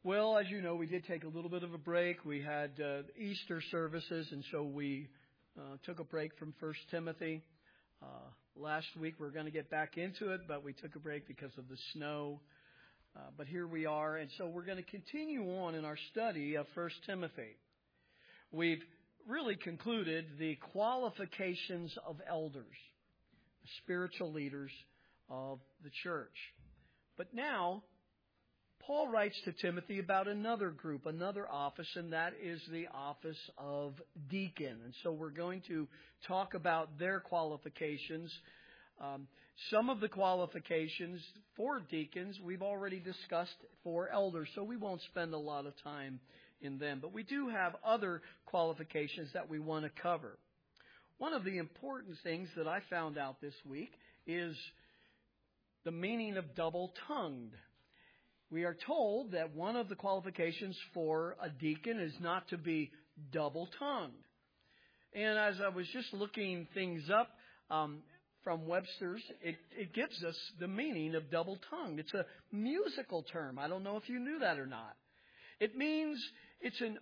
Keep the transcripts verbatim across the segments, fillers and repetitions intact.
Well, as you know, we did take a little bit of a break. We had uh, Easter services, and so we uh, took a break from First Timothy. Uh, last week we were going to get back into it, but we took a break because of the snow. Uh, but here we are, and so we're going to continue on in our study of First Timothy. We've really concluded the qualifications of elders, spiritual leaders of the church. But now, Paul writes to Timothy about another group, another office, and that is the office of deacon. And so we're going to talk about their qualifications. Um, some of the qualifications for deacons we've already discussed for elders, so we won't spend a lot of time in them. But we do have other qualifications that we want to cover. One of the important things that I found out this week is the meaning of double-tongued. We are told that one of the qualifications for a deacon is not to be double-tongued. And as I was just looking things up um, from Webster's, it, it gives us the meaning of double-tongued. It's a musical term. I don't know if you knew that or not. It means it's an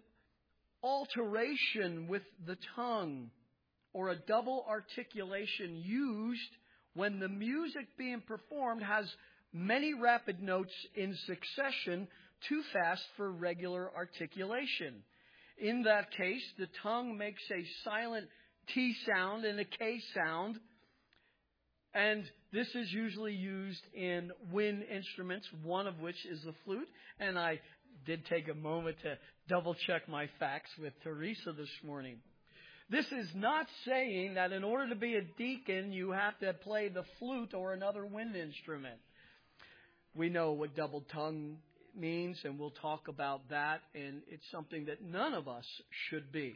alteration with the tongue or a double articulation used when the music being performed has many rapid notes in succession, too fast for regular articulation. In that case, the tongue makes a silent T sound and a K sound, and this is usually used in wind instruments, one of which is the flute. And I did take a moment to double check my facts with Teresa this morning. This is not saying that in order to be a deacon, you have to play the flute or another wind instrument. We know what double tongue means, and we'll talk about that, and it's something that none of us should be.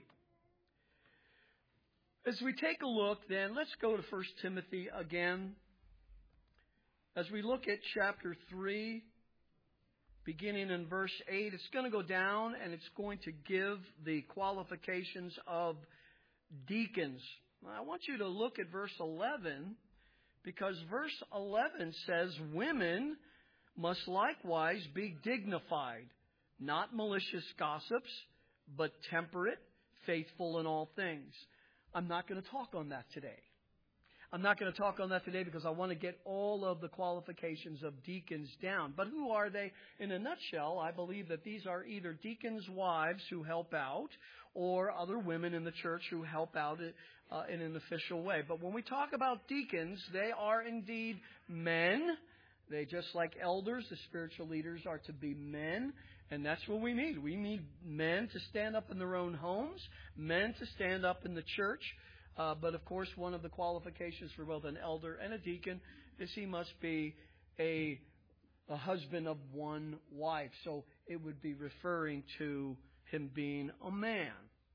As we take a look, then, let's go to First Timothy again. As we look at chapter three, beginning in verse eight, it's going to go down, and it's going to give the qualifications of deacons. I want you to look at verse eleven, because verse eleven says, women must likewise be dignified, not malicious gossips, but temperate, faithful in all things. I'm not going to talk on that today. I'm not going to talk on that today because I want to get all of the qualifications of deacons down. But who are they? In a nutshell, I believe that these are either deacons' wives who help out or other women in the church who help out uh, in an official way. But when we talk about deacons, they are indeed men. They, just like elders, the spiritual leaders are to be men, and that's what we need. We need men to stand up in their own homes, men to stand up in the church. Uh, but, of course, one of the qualifications for both an elder and a deacon is he must be a, a husband of one wife. So it would be referring to him being a man.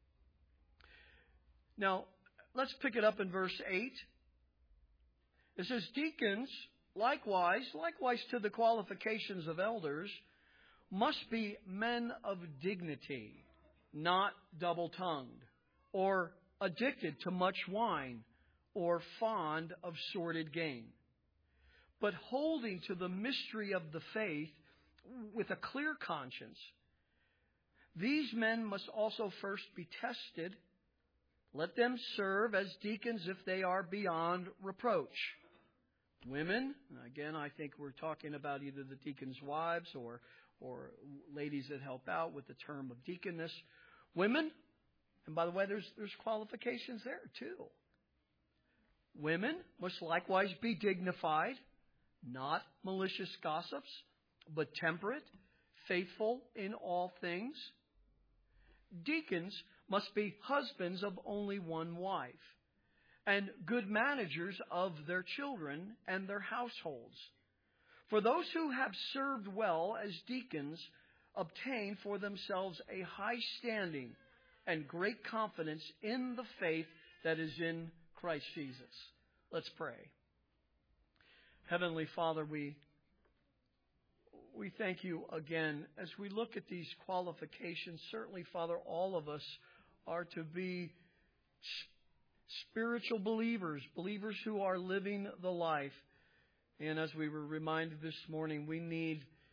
Now, let's pick it up in verse eight. It says, deacons, likewise, likewise to the qualifications of elders, must be men of dignity, not double-tongued, or addicted to much wine, or fond of sordid gain, but holding to the mystery of the faith with a clear conscience. These men must also first be tested. Let them serve as deacons if they are beyond reproach. Women, again, I think we're talking about either the deacons' wives or, or ladies that help out with the term of deaconess. Women, and by the way, there's, there's qualifications there too. Women must likewise be dignified, not malicious gossips, but temperate, faithful in all things. Deacons must be husbands of only one wife, and good managers of their children and their households. For those who have served well as deacons obtain for themselves a high standing and great confidence in the faith that is in Christ Jesus. Let's pray. Heavenly Father, we we thank you again as we look at these qualifications. Certainly, Father, all of us are to be spiritual believers, believers who are living the life. And as we were reminded this morning, we need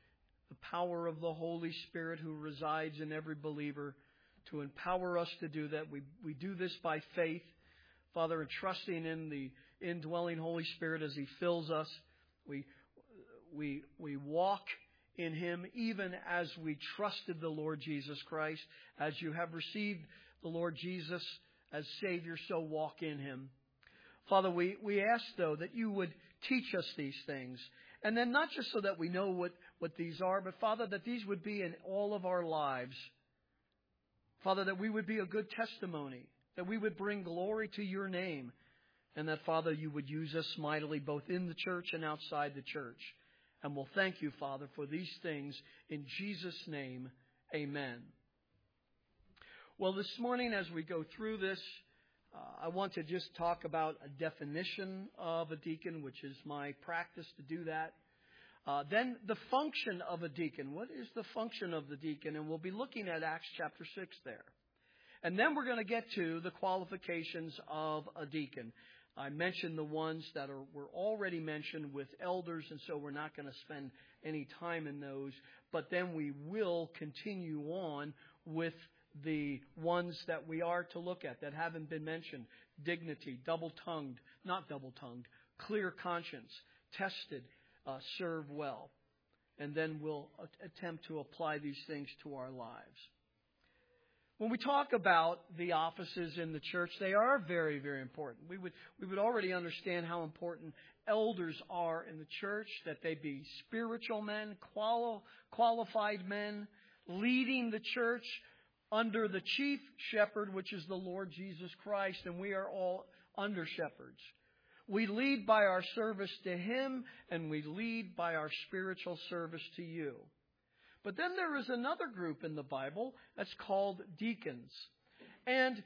the power of the Holy Spirit who resides in every believer to empower us to do that. We, we do this by faith, Father, and trusting in the indwelling Holy Spirit as He fills us. We, we, we walk in Him even as we trusted the Lord Jesus Christ. As you have received the Lord Jesus as Savior, so walk in Him. Father, we, we ask, though, that you would teach us these things. And then not just so that we know what, what these are, but, Father, that these would be in all of our lives. Father, that we would be a good testimony, that we would bring glory to your name, and that, Father, you would use us mightily both in the church and outside the church. And we'll thank you, Father, for these things. In Jesus' name, amen. Well, this morning as we go through this, uh, I want to just talk about a definition of a deacon, which is my practice to do that. Uh, then the function of a deacon. What is the function of the deacon? And we'll be looking at Acts chapter six there. And then we're going to get to the qualifications of a deacon. I mentioned the ones that are were already mentioned with elders, and so we're not going to spend any time in those. But then we will continue on with the ones that we are to look at that haven't been mentioned. Dignity, double-tongued, not double-tongued, clear conscience, tested, uh, serve well. And then we'll attempt to apply these things to our lives. When we talk about the offices in the church, they are very, very important. We would we would already understand how important elders are in the church, that they be spiritual men, quali- qualified men, leading the church under the chief shepherd, which is the Lord Jesus Christ, and we are all under shepherds. We lead by our service to Him, and we lead by our spiritual service to you. But then there is another group in the Bible that's called deacons. And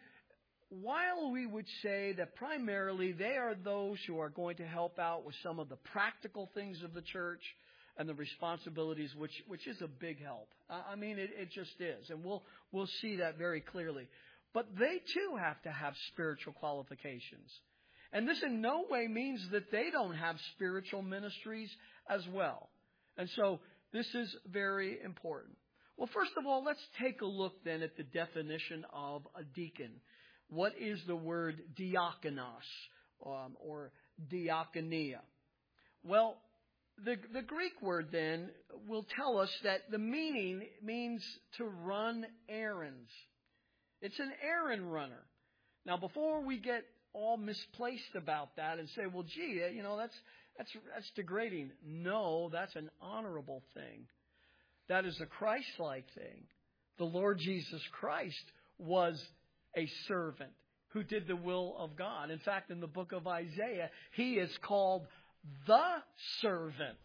while we would say that primarily they are those who are going to help out with some of the practical things of the church and the responsibilities, which which is a big help. I mean, it, it just is. And we'll we'll see that very clearly. But they too have to have spiritual qualifications. And this in no way means that they don't have spiritual ministries as well. And so this is very important. Well, first of all, let's take a look then at the definition of a deacon. What is the word diakonos um, or diakonia? Well, the, the Greek word then will tell us that the meaning means to run errands. It's an errand runner. Now, before we get all misplaced about that and say, well, gee, you know, that's That's that's degrading. No, that's an honorable thing. That is a Christ-like thing. The Lord Jesus Christ was a servant who did the will of God. In fact, in the book of Isaiah, He is called the servant.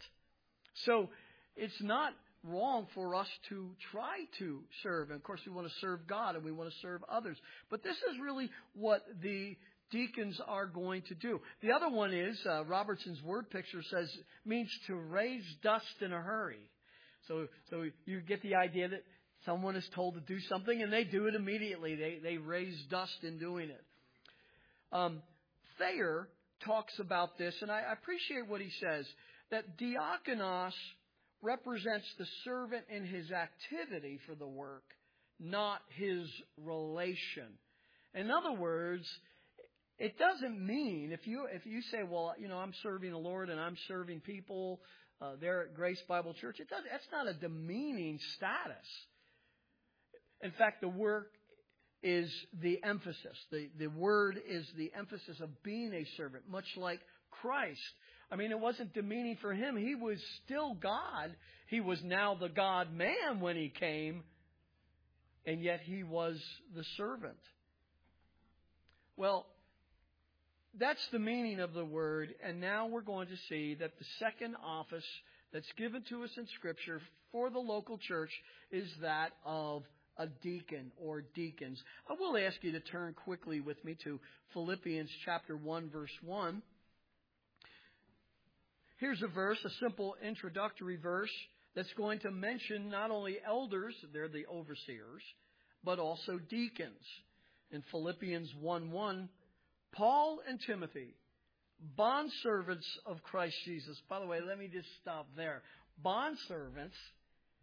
So it's not wrong for us to try to serve. And of course, we want to serve God and we want to serve others. But this is really what the deacons are going to do. The other one is, uh, Robertson's word picture says, means to raise dust in a hurry. So so you get the idea that someone is told to do something and they do it immediately. They they raise dust in doing it. Um, Thayer talks about this, and I appreciate what he says, that diakonos represents the servant in his activity for the work, not his relation. In other words, it doesn't mean, if you if you say, well, you know, I'm serving the Lord and I'm serving people uh, there at Grace Bible Church, it does, that's not a demeaning status. In fact, the work is the emphasis. The, the word is the emphasis of being a servant, much like Christ. I mean, it wasn't demeaning for Him. He was still God. He was now the God-man when He came, and yet He was the servant. Well, that's the meaning of the word, and now we're going to see that the second office that's given to us in Scripture for the local church is that of a deacon or deacons. I will ask you to turn quickly with me to Philippians chapter one, verse one. Here's a verse, a simple introductory verse that's going to mention not only elders, they're the overseers, but also deacons. In Philippians one one, Paul and Timothy, bondservants of Christ Jesus. By the way, let me just stop there. Bondservants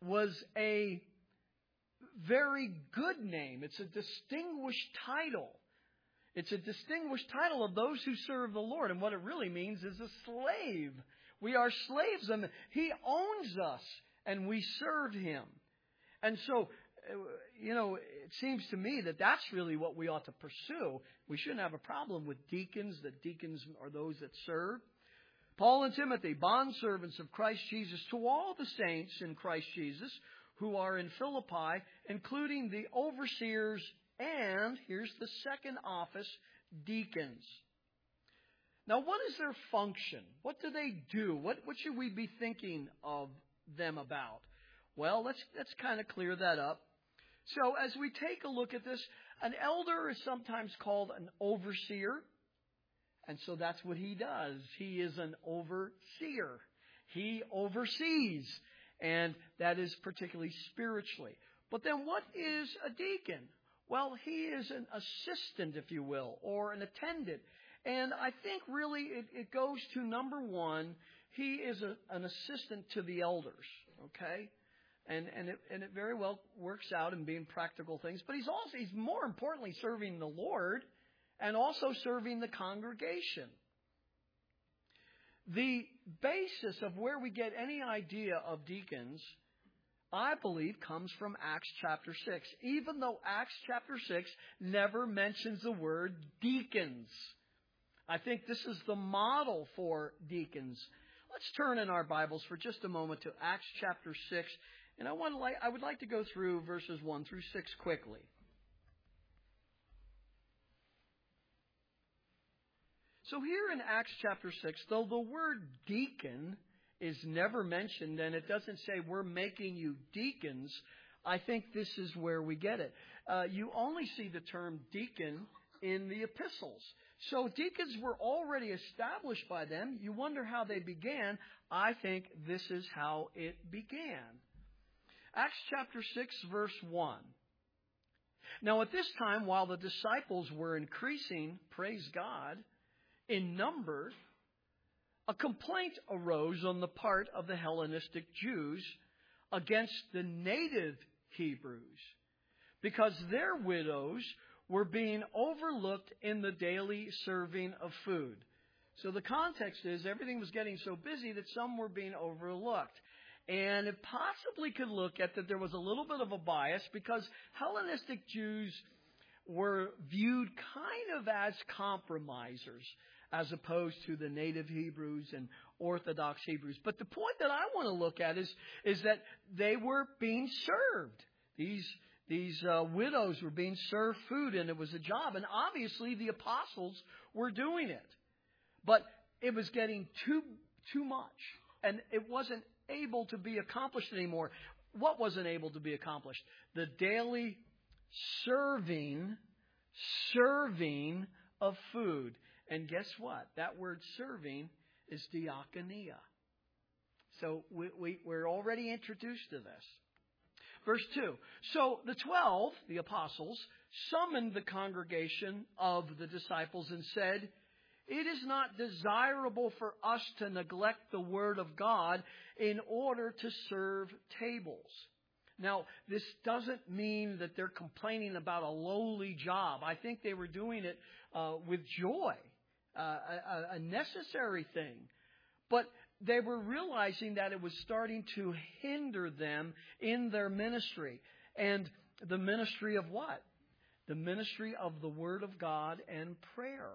was a very good name. It's a distinguished title. It's a distinguished title of those who serve the Lord. And what it really means is a slave. We are slaves, and He owns us, and we serve Him. And so, you know, it seems to me that that's really what we ought to pursue. We shouldn't have a problem with deacons, that deacons are those that serve. Paul and Timothy, bondservants of Christ Jesus, to all the saints in Christ Jesus who are in Philippi, including the overseers and, here's the second office, deacons. Now, what is their function? What do they do? What, what should we be thinking of them about? Well, let's, let's kind of clear that up. So as we take a look at this, an elder is sometimes called an overseer. And so that's what he does. He is an overseer. He oversees. And that is particularly spiritually. But then what is a deacon? Well, he is an assistant, if you will, or an attendant. And I think really it, it goes to number one, he is a, an assistant to the elders, okay? And and it, and it very well works out in being practical things. But he's also, he's more importantly serving the Lord and also serving the congregation. The basis of where we get any idea of deacons, I believe, comes from Acts chapter six. Even though Acts chapter six never mentions the word deacons. I think this is the model for deacons. Let's turn in our Bibles for just a moment to Acts chapter six. And I want to like, I would like to go through verses one through six quickly. So here in Acts chapter six, though the word deacon is never mentioned and it doesn't say we're making you deacons, I think this is where we get it. Uh, you only see the term deacon in the epistles. So deacons were already established by them. You wonder how they began. I think this is how it began. Acts chapter six, verse one. Now at this time, while the disciples were increasing, praise God, in number, a complaint arose on the part of the Hellenistic Jews against the native Hebrews, because their widows were being overlooked in the daily serving of food. So the context is everything was getting so busy that some were being overlooked. And it possibly could look at that there was a little bit of a bias because Hellenistic Jews were viewed kind of as compromisers as opposed to the native Hebrews and Orthodox Hebrews. But the point that I want to look at is, is that they were being served. These These uh, widows were being served food, and it was a job. And obviously the apostles were doing it. But it was getting too too much, and it wasn't able to be accomplished anymore. What wasn't able to be accomplished? The daily serving, serving of food. And guess what? That word serving is diakonia. So we, we, we're already introduced to this. Verse two. So the twelve, the apostles, summoned the congregation of the disciples and said, "It is not desirable for us to neglect the word of God in order to serve tables." Now, this doesn't mean that they're complaining about a lowly job. I think they were doing it uh, with joy, uh, a, a necessary thing. But they were realizing that it was starting to hinder them in their ministry. And the ministry of what? The ministry of the Word of God and prayer.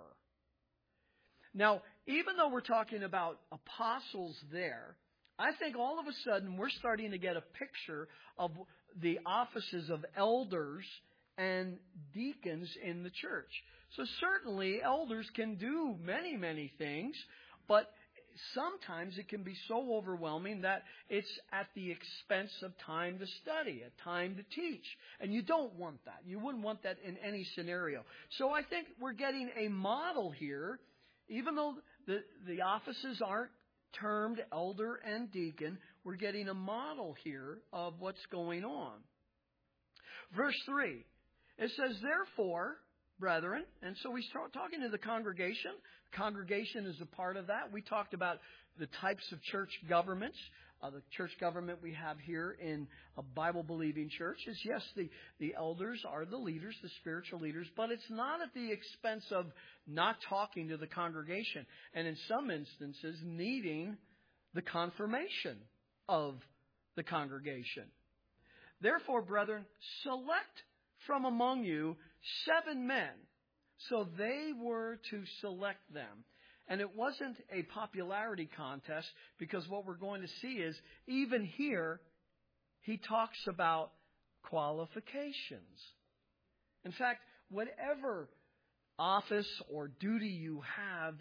Now, even though we're talking about apostles there, I think all of a sudden we're starting to get a picture of the offices of elders and deacons in the church. So certainly elders can do many, many things, but sometimes it can be so overwhelming that it's at the expense of time to study, a time to teach. And you don't want that. You wouldn't want that in any scenario. So I think we're getting a model here, even though the, the offices aren't termed elder and deacon, we're getting a model here of what's going on. Verse three, it says, "Therefore, brethren," and so we start talking to the congregation. Congregation is a part of that. We talked about the types of church governments. uh, the church government we have here in a Bible-believing church is, yes, the, the elders are the leaders, the spiritual leaders, but it's not at the expense of not talking to the congregation, and in some instances needing the confirmation of the congregation. Therefore, brethren, select from among you seven men. So they were to select them. And it wasn't a popularity contest, because what we're going to see is, even here, he talks about qualifications. In fact, whatever office or duty you have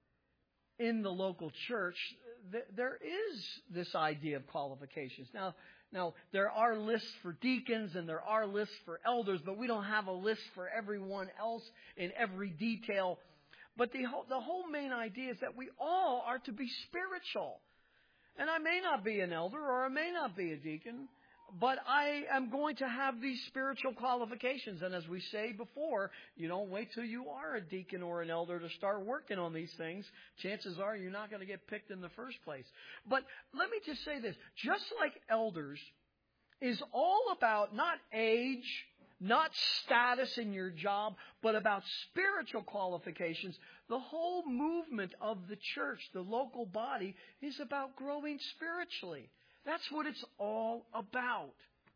in the local church, th- there is this idea of qualifications. Now, now, there are lists for deacons and there are lists for elders, but we don't have a list for everyone else in every detail. But the whole, the whole main idea is that we all are to be spiritual. And I may not be an elder or I may not be a deacon, but I am going to have these spiritual qualifications. And as we say before, you don't wait till you are a deacon or an elder to start working on these things. Chances are you're not going to get picked in the first place. But let me just say this. Just like elders is all about not age, not status in your job, but about spiritual qualifications, the whole movement of the church, the local body, is about growing spiritually. That's what it's all about.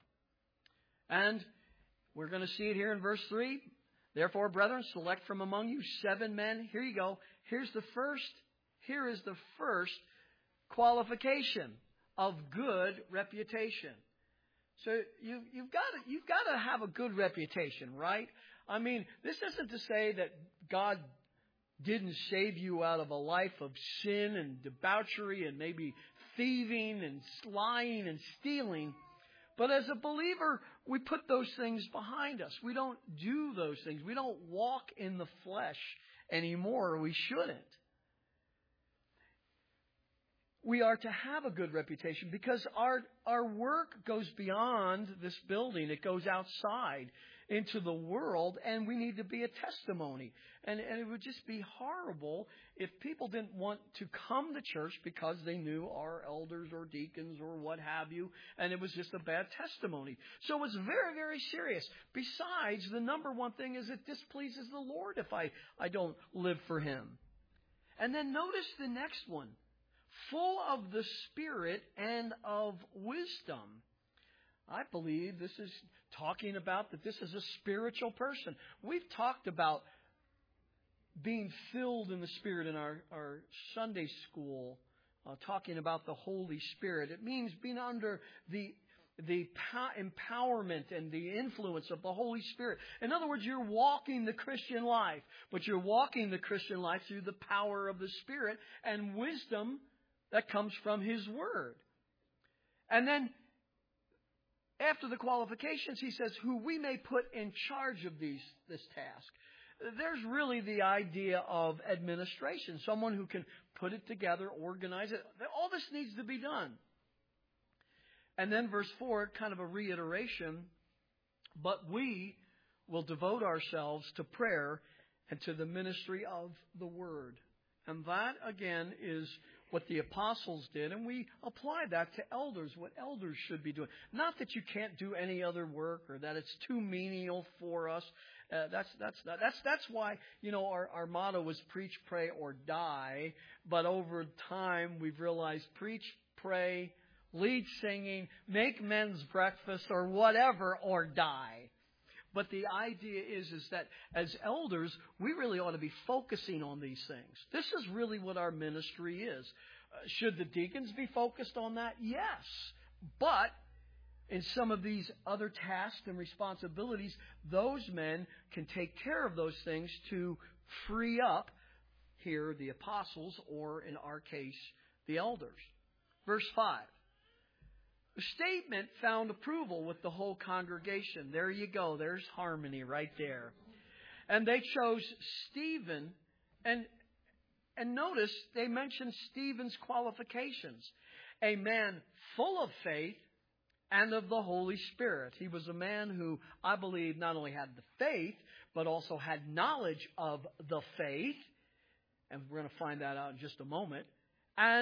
And we're going to see it here in verse three. Therefore, brethren, select from among you seven men. Here you go. Here's the first. Here is the first qualification of good reputation. So you, you've got to, you've got to have a good reputation, right? I mean, this isn't to say that God didn't save you out of a life of sin and debauchery and maybe thieving and lying and stealing. But as a believer, we put those things behind us. We don't do those things. We don't walk in the flesh anymore. We shouldn't. We are to have a good reputation because our our work goes beyond this building. It goes outside into the world, and we need to be a testimony. And, and it would just be horrible if people didn't want to come to church because they knew our elders or deacons or what have you, and it was just a bad testimony. So it's very, very serious. Besides, the number one thing is it displeases the Lord if I, I don't live for Him. And then notice the next one. Full of the Spirit and of wisdom. I believe this is talking about that this is a spiritual person. We've talked about being filled in the Spirit in our, our Sunday school, uh, talking about the Holy Spirit. It means being under the the empowerment and the influence of the Holy Spirit. In other words, you're walking the Christian life, but you're walking the Christian life through the power of the Spirit and wisdom that comes from His Word. And then, after the qualifications, he says, who we may put in charge of these this task. There's really the idea of administration, someone who can put it together, organize it. All this needs to be done. And then verse four, kind of a reiteration, but we will devote ourselves to prayer and to the ministry of the Word. And that, again, is what the apostles did, and we apply that to elders, what elders should be doing. Not that you can't do any other work or that it's too menial for us. Uh, that's that's that's that's why, you know, our, our motto was preach, pray, or die. But over time, we've realized preach, pray, lead singing, make men's breakfast, or whatever, or die. But the idea is, is that as elders, we really ought to be focusing on these things. This is really what our ministry is. Uh, should the deacons be focused on that? Yes. But in some of these other tasks and responsibilities, those men can take care of those things to free up, here, the apostles, or in our case, the elders. Verse five. The statement found approval with the whole congregation. There you go. There's harmony right there. And they chose Stephen. And, and notice they mentioned Stephen's qualifications. A man full of faith and of the Holy Spirit. He was a man who, I believe, not only had the faith, but also had knowledge of the faith. And we're going to find that out in just a moment. And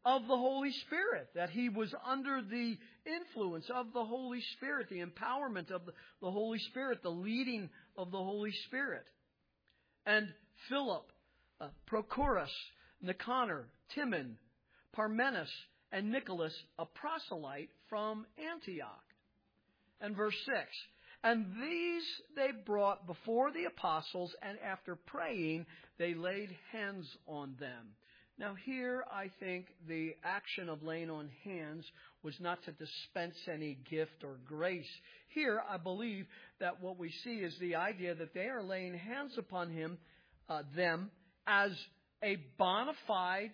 of the Holy Spirit, that he was under the influence of the Holy Spirit, the empowerment of the, the Holy Spirit, the leading of the Holy Spirit. And Philip, uh, Prochorus, Nicanor, Timon, Parmenas, and Nicholas, a proselyte from Antioch. And verse six, and these they brought before the apostles, and after praying, they laid hands on them. Now here, I think the action of laying on hands was not to dispense any gift or grace. Here, I believe that what we see is the idea that they are laying hands upon him, uh, them, as a bona fide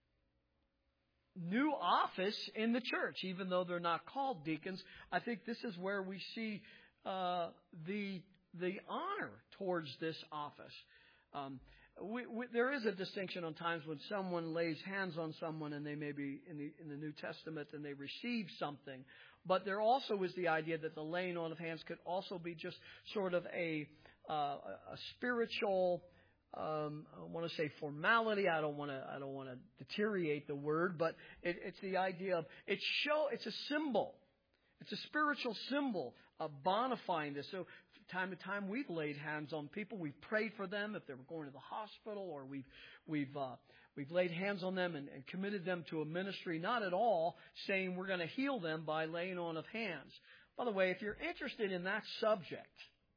new office in the church, even though they're not called deacons. I think this is where we see uh, the the honor towards this office. Um, we, we, there is a distinction on times when someone lays hands on someone and they may be in the in the New Testament and they receive something, but there also is the idea that the laying on of hands could also be just sort of a uh, a spiritual. Um, I want to say formality. I don't want to. I don't want to deteriorate the word, but it, it's the idea of it's show. It's a symbol. It's a spiritual symbol of bonifying this. So, from time to time, we've laid hands on people. We've prayed for them if they were going to the hospital, or we've we've uh, we've laid hands on them and, and committed them to a ministry. Not at all saying we're going to heal them by laying on of hands. By the way, if you're interested in that subject,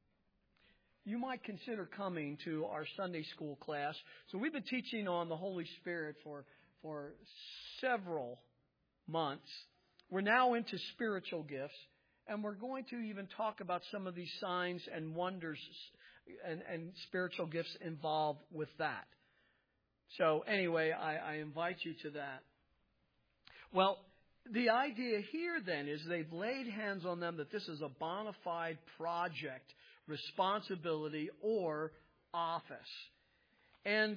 you might consider coming to our Sunday school class. So we've been teaching on the Holy Spirit for, for several months. We're now into spiritual gifts, and we're going to even talk about some of these signs and wonders and, and spiritual gifts involved with that. So anyway, I, I invite you to that. Well, the idea here then is they've laid hands on them that this is a bona fide project, responsibility, or office. And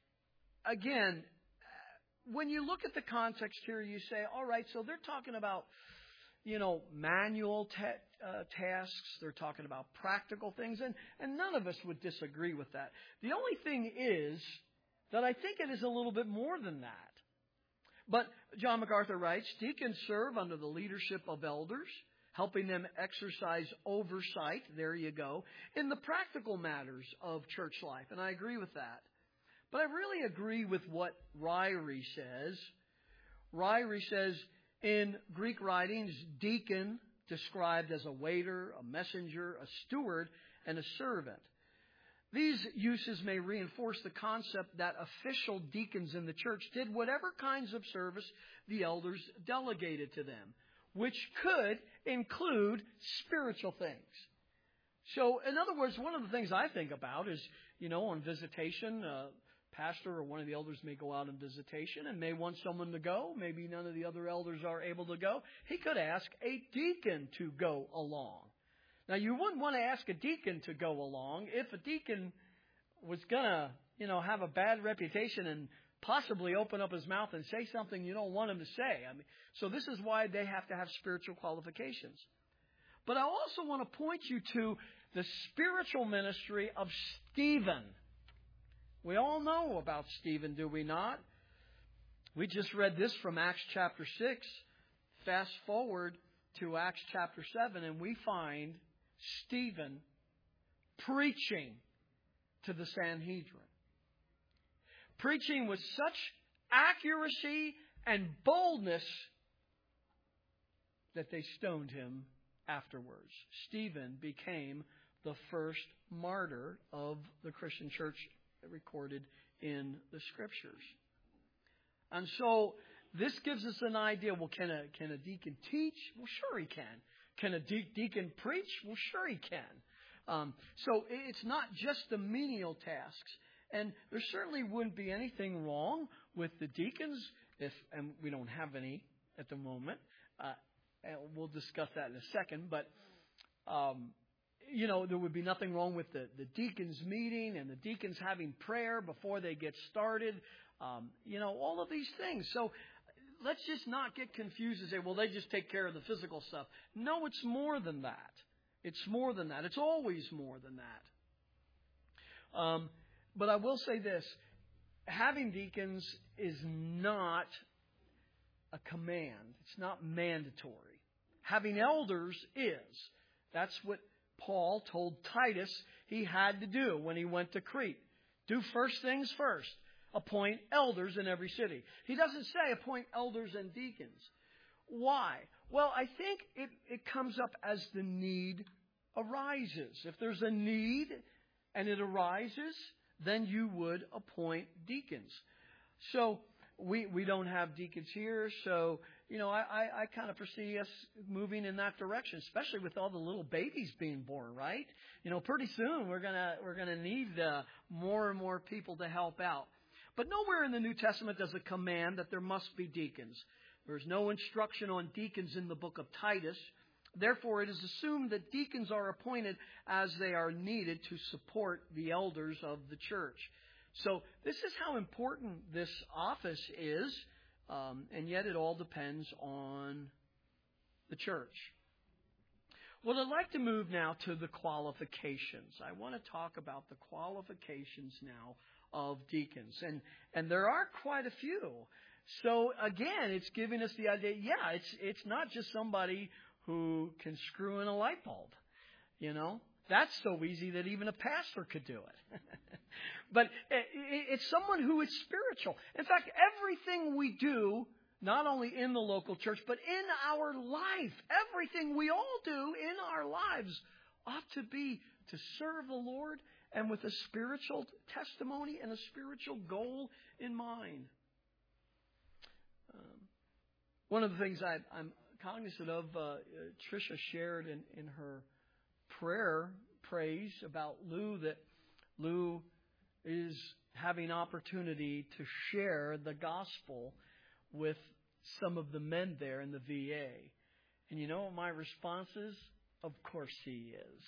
again, when you look at the context here, you say, all right, so they're talking about, you know, manual ta- uh, tasks. They're talking about practical things, and, and none of us would disagree with that. The only thing is that I think it is a little bit more than that. But John MacArthur writes, deacons serve under the leadership of elders, helping them exercise oversight, there you go, in the practical matters of church life. And I agree with that. But I really agree with what Ryrie says. Ryrie says, in Greek writings, deacon described as a waiter, a messenger, a steward, and a servant. These uses may reinforce the concept that official deacons in the church did whatever kinds of service the elders delegated to them, which could include spiritual things. So, in other words, one of the things I think about is, you know, on visitation, uh, pastor or one of the elders may go out on visitation and may want someone to go. Maybe none of the other elders are able to go. He could ask a deacon to go along. Now, you wouldn't want to ask a deacon to go along if a deacon was going to, you know, have a bad reputation and possibly open up his mouth and say something you don't want him to say. I mean, so this is why they have to have spiritual qualifications. But I also want to point you to the spiritual ministry of Stephen. We all know about Stephen, do we not? We just read this from Acts chapter six. Fast forward to Acts chapter seven, and we find Stephen preaching to the Sanhedrin. Preaching with such accuracy and boldness that they stoned him afterwards. Stephen became the first martyr of the Christian church recorded in the Scriptures. And so this gives us an idea. Well, can a, can a deacon teach? Well, sure he can. Can a de- deacon preach? Well, sure he can. Um, so it's not just the menial tasks. And there certainly wouldn't be anything wrong with the deacons, if and we don't have any at the moment. Uh, and we'll discuss that in a second. But, um, you know, there would be nothing wrong with the, the deacons meeting and the deacons having prayer before they get started. Um, you know, all of these things. So let's just not get confused and say, well, they just take care of the physical stuff. No, it's more than that. It's more than that. It's always more than that. Um, but I will say this. Having deacons is not a command. It's not mandatory. Having elders is. That's what Paul told Titus he had to do when he went to Crete. Do first things first. Appoint elders in every city. He doesn't say appoint elders and deacons. Why? Well, I think it, it comes up as the need arises. If there's a need and it arises, then you would appoint deacons. So we we don't have deacons here, so you know I, I, I kind of foresee us moving in that direction, especially with all the little babies being born. Right? You know, pretty soon we're gonna we're gonna need uh, more and more people to help out. But nowhere in the New Testament does it command that there must be deacons. There's no instruction on deacons in the book of Titus. Therefore, it is assumed that deacons are appointed as they are needed to support the elders of the church. So this is how important this office is, um, and yet it all depends on the church. Well, I'd like to move now to the qualifications. I want to talk about the qualifications now of deacons, and and there are quite a few. So again, it's giving us the idea, yeah, it's it's not just somebody who can screw in a light bulb. You know, that's so easy that even a pastor could do it. But it's someone who is spiritual. In fact, everything we do, not only in the local church, but in our life, everything we all do in our lives ought to be to serve the Lord and with a spiritual testimony and a spiritual goal in mind. Um, one of the things I, I'm cognizant of, uh, Tricia shared in, in her prayer praise about Lou, that Lou is having opportunity to share the gospel with some of the men there in the V A. And you know what my response is? Of course he is.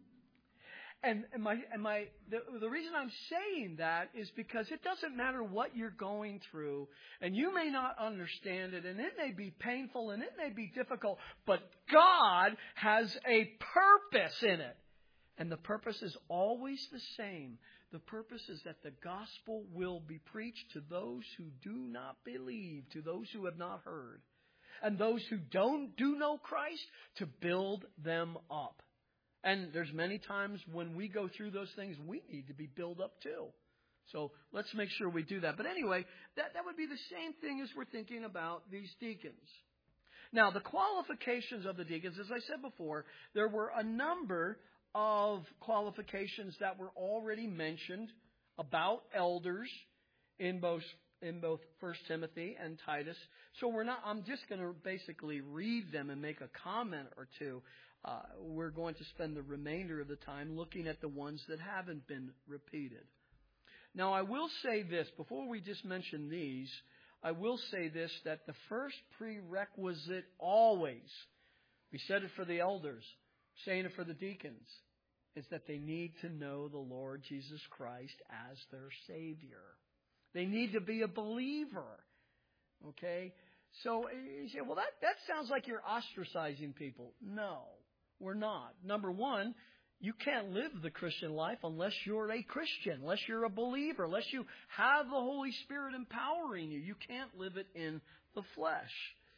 And, and my and my the, the reason I'm saying that is because it doesn't matter what you're going through, and you may not understand it, and it may be painful, and it may be difficult, but God has a purpose in it. And the purpose is always the same. The purpose is that the gospel will be preached to those who do not believe, to those who have not heard, and those who don't do know Christ, to build them up. And there's many times when we go through those things, we need to be built up too. So let's make sure we do that. But anyway, that, that would be the same thing as we're thinking about these deacons. Now, the qualifications of the deacons, as I said before, there were a number of qualifications that were already mentioned about elders in both in both First Timothy and Titus. So we're not. I'm just going to basically read them and make a comment or two. Uh, we're going to spend the remainder of the time looking at the ones that haven't been repeated. Now, I will say this before we just mention these. I will say this, that the first prerequisite always, we said it for the elders, saying it for the deacons, is that they need to know the Lord Jesus Christ as their Savior. They need to be a believer. Okay? So you say, well, that, that sounds like you're ostracizing people. No, we're not. Number one, you can't live the Christian life unless you're a Christian, unless you're a believer, unless you have the Holy Spirit empowering you. You can't live it in the flesh.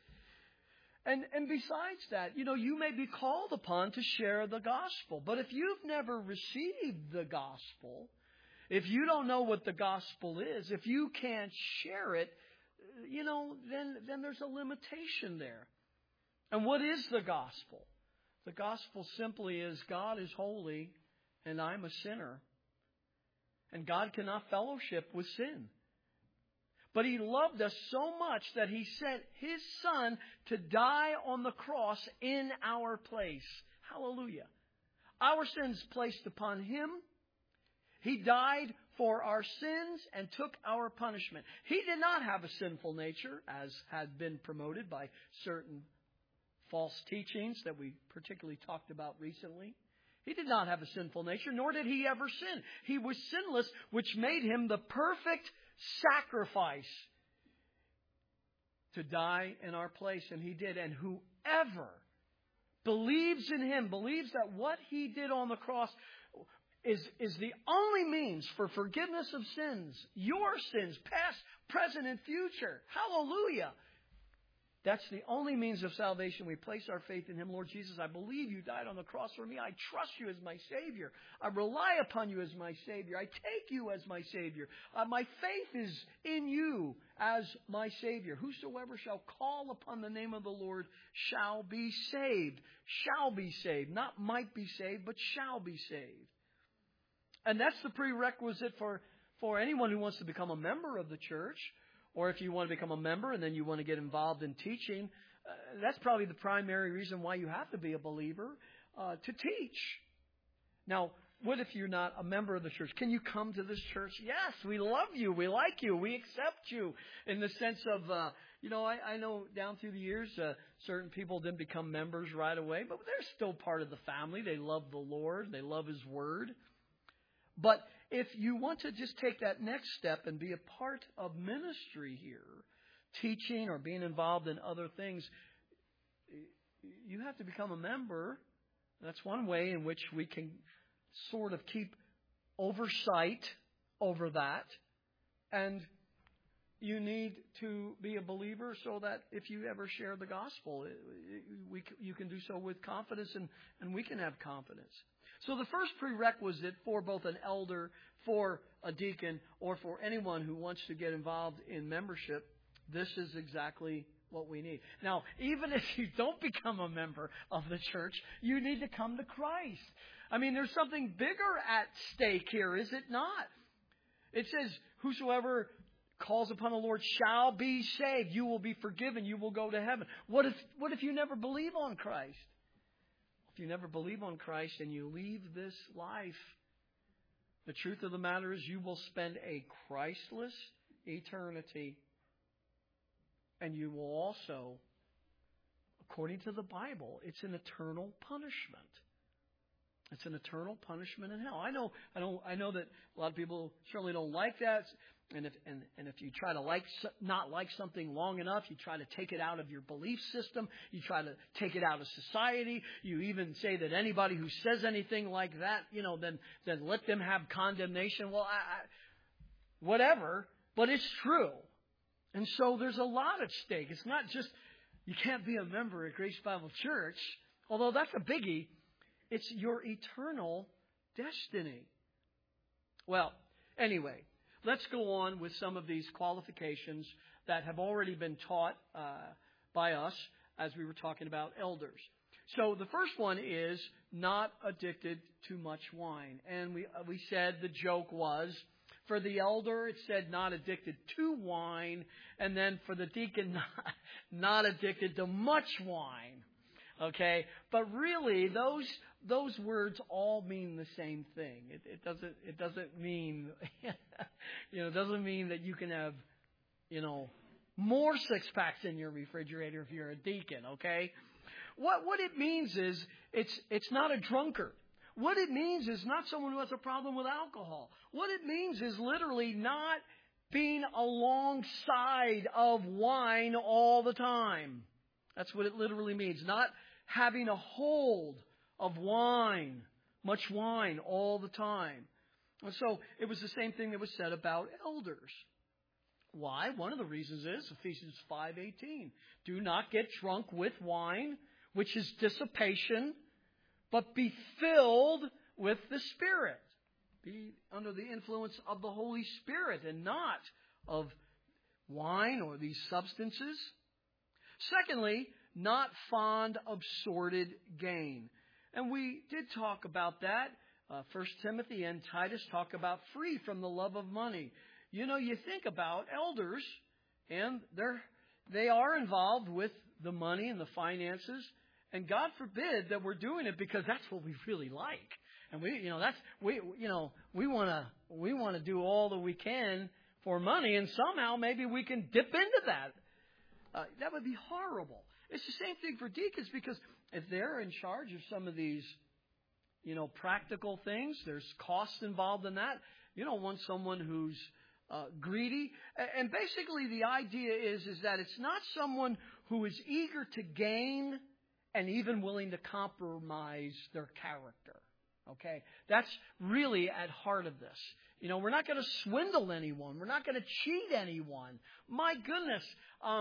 And and besides that, you know, you may be called upon to share the gospel. But if you've never received the gospel, if you don't know what the gospel is, if you can't share it, you know, then, then there's a limitation there. And what is the gospel? The gospel simply is God is holy and I'm a sinner. And God cannot fellowship with sin. But He loved us so much that He sent His Son to die on the cross in our place. Hallelujah. Our sins placed upon Him. He died for our sins and took our punishment. He did not have a sinful nature, as had been promoted by certain false teachings that we particularly talked about recently. He did not have a sinful nature, nor did He ever sin. He was sinless, which made Him the perfect sacrifice to die in our place, and He did. And whoever believes in Him, believes that what He did on the cross is, is the only means for forgiveness of sins, your sins, past, present, and future. Hallelujah. That's the only means of salvation. We place our faith in Him. Lord Jesus, I believe You died on the cross for me. I trust You as my Savior. I rely upon You as my Savior. I take You as my Savior. Uh, my faith is in You as my Savior. Whosoever shall call upon the name of the Lord shall be saved. Shall be saved. Not might be saved, but shall be saved. And that's the prerequisite for, for anyone who wants to become a member of the church. Or if you want to become a member and then you want to get involved in teaching, uh, that's probably the primary reason why you have to be a believer, uh, to teach. Now, what if you're not a member of the church? Can you come to this church? Yes, we love you. We like you. We accept you in the sense of, uh, you know, I, I know down through the years, uh, certain people didn't become members right away, but they're still part of the family. They love the Lord. They love His Word. But if you want to just take that next step and be a part of ministry here, teaching or being involved in other things, you have to become a member. That's one way in which we can sort of keep oversight over that. And you need to be a believer so that if you ever share the gospel, we, you can do so with confidence, and, and we can have confidence. So the first prerequisite for both an elder, for a deacon, or for anyone who wants to get involved in membership, this is exactly what we need. Now, even if you don't become a member of the church, you need to come to Christ. I mean, there's something bigger at stake here, is it not? It says, whosoever calls upon the Lord shall be saved. You will be forgiven. You will go to heaven. What if, what if you never believe on Christ? If you never believe on Christ and you leave this life, the truth of the matter is you will spend a Christless eternity. And you will also, according to the Bible, it's an eternal punishment. It's an eternal punishment in hell. I know, I know, I know that a lot of people certainly don't like that. And if and, and if you try to like not like something long enough, you try to take it out of your belief system. You try to take it out of society. You even say that anybody who says anything like that, you know, then then let them have condemnation. Well, I, I, whatever. But it's true. And so there's a lot at stake. It's not just you can't be a member at Grace Bible Church, although that's a biggie. It's your eternal destiny. Well, anyway, let's go on with some of these qualifications that have already been taught uh, by us as we were talking about elders. So the first one is not addicted to much wine. And we we said the joke was, for the elder, it said not addicted to wine. And then for the deacon, not, not addicted to much wine. Okay? But really, those those words all mean the same thing. It, it doesn't it doesn't mean you know, it doesn't mean that you can have, you know, more six packs in your refrigerator if you're a deacon, okay? What what it means is it's it's not a drunkard. What it means is not someone who has a problem with alcohol. What it means is literally not being alongside of wine all the time. That's what it literally means. Not having a hold of wine, much wine all the time. And so it was the same thing that was said about elders. Why? One of the reasons is Ephesians five eighteen. Do not get drunk with wine, which is dissipation, but be filled with the Spirit. Be under the influence of the Holy Spirit and not of wine or these substances. Secondly, not fond of sordid gain. And we did talk about that. Uh, First Timothy and Titus talk about free from the love of money. You know, you think about elders, and they're they are involved with the money and the finances. And God forbid that we're doing it because that's what we really like. And we, you know, that's we, you know, we want to we want to do all that we can for money, and somehow maybe we can dip into that. Uh, that would be horrible. It's the same thing for deacons, because if they're in charge of some of these, you know, practical things, there's costs involved in that. You don't want someone who's uh, greedy. And basically the idea is, is that it's not someone who is eager to gain and even willing to compromise their character. Okay? That's really at heart of this. You know, we're not going to swindle anyone. We're not going to cheat anyone. My goodness. Um,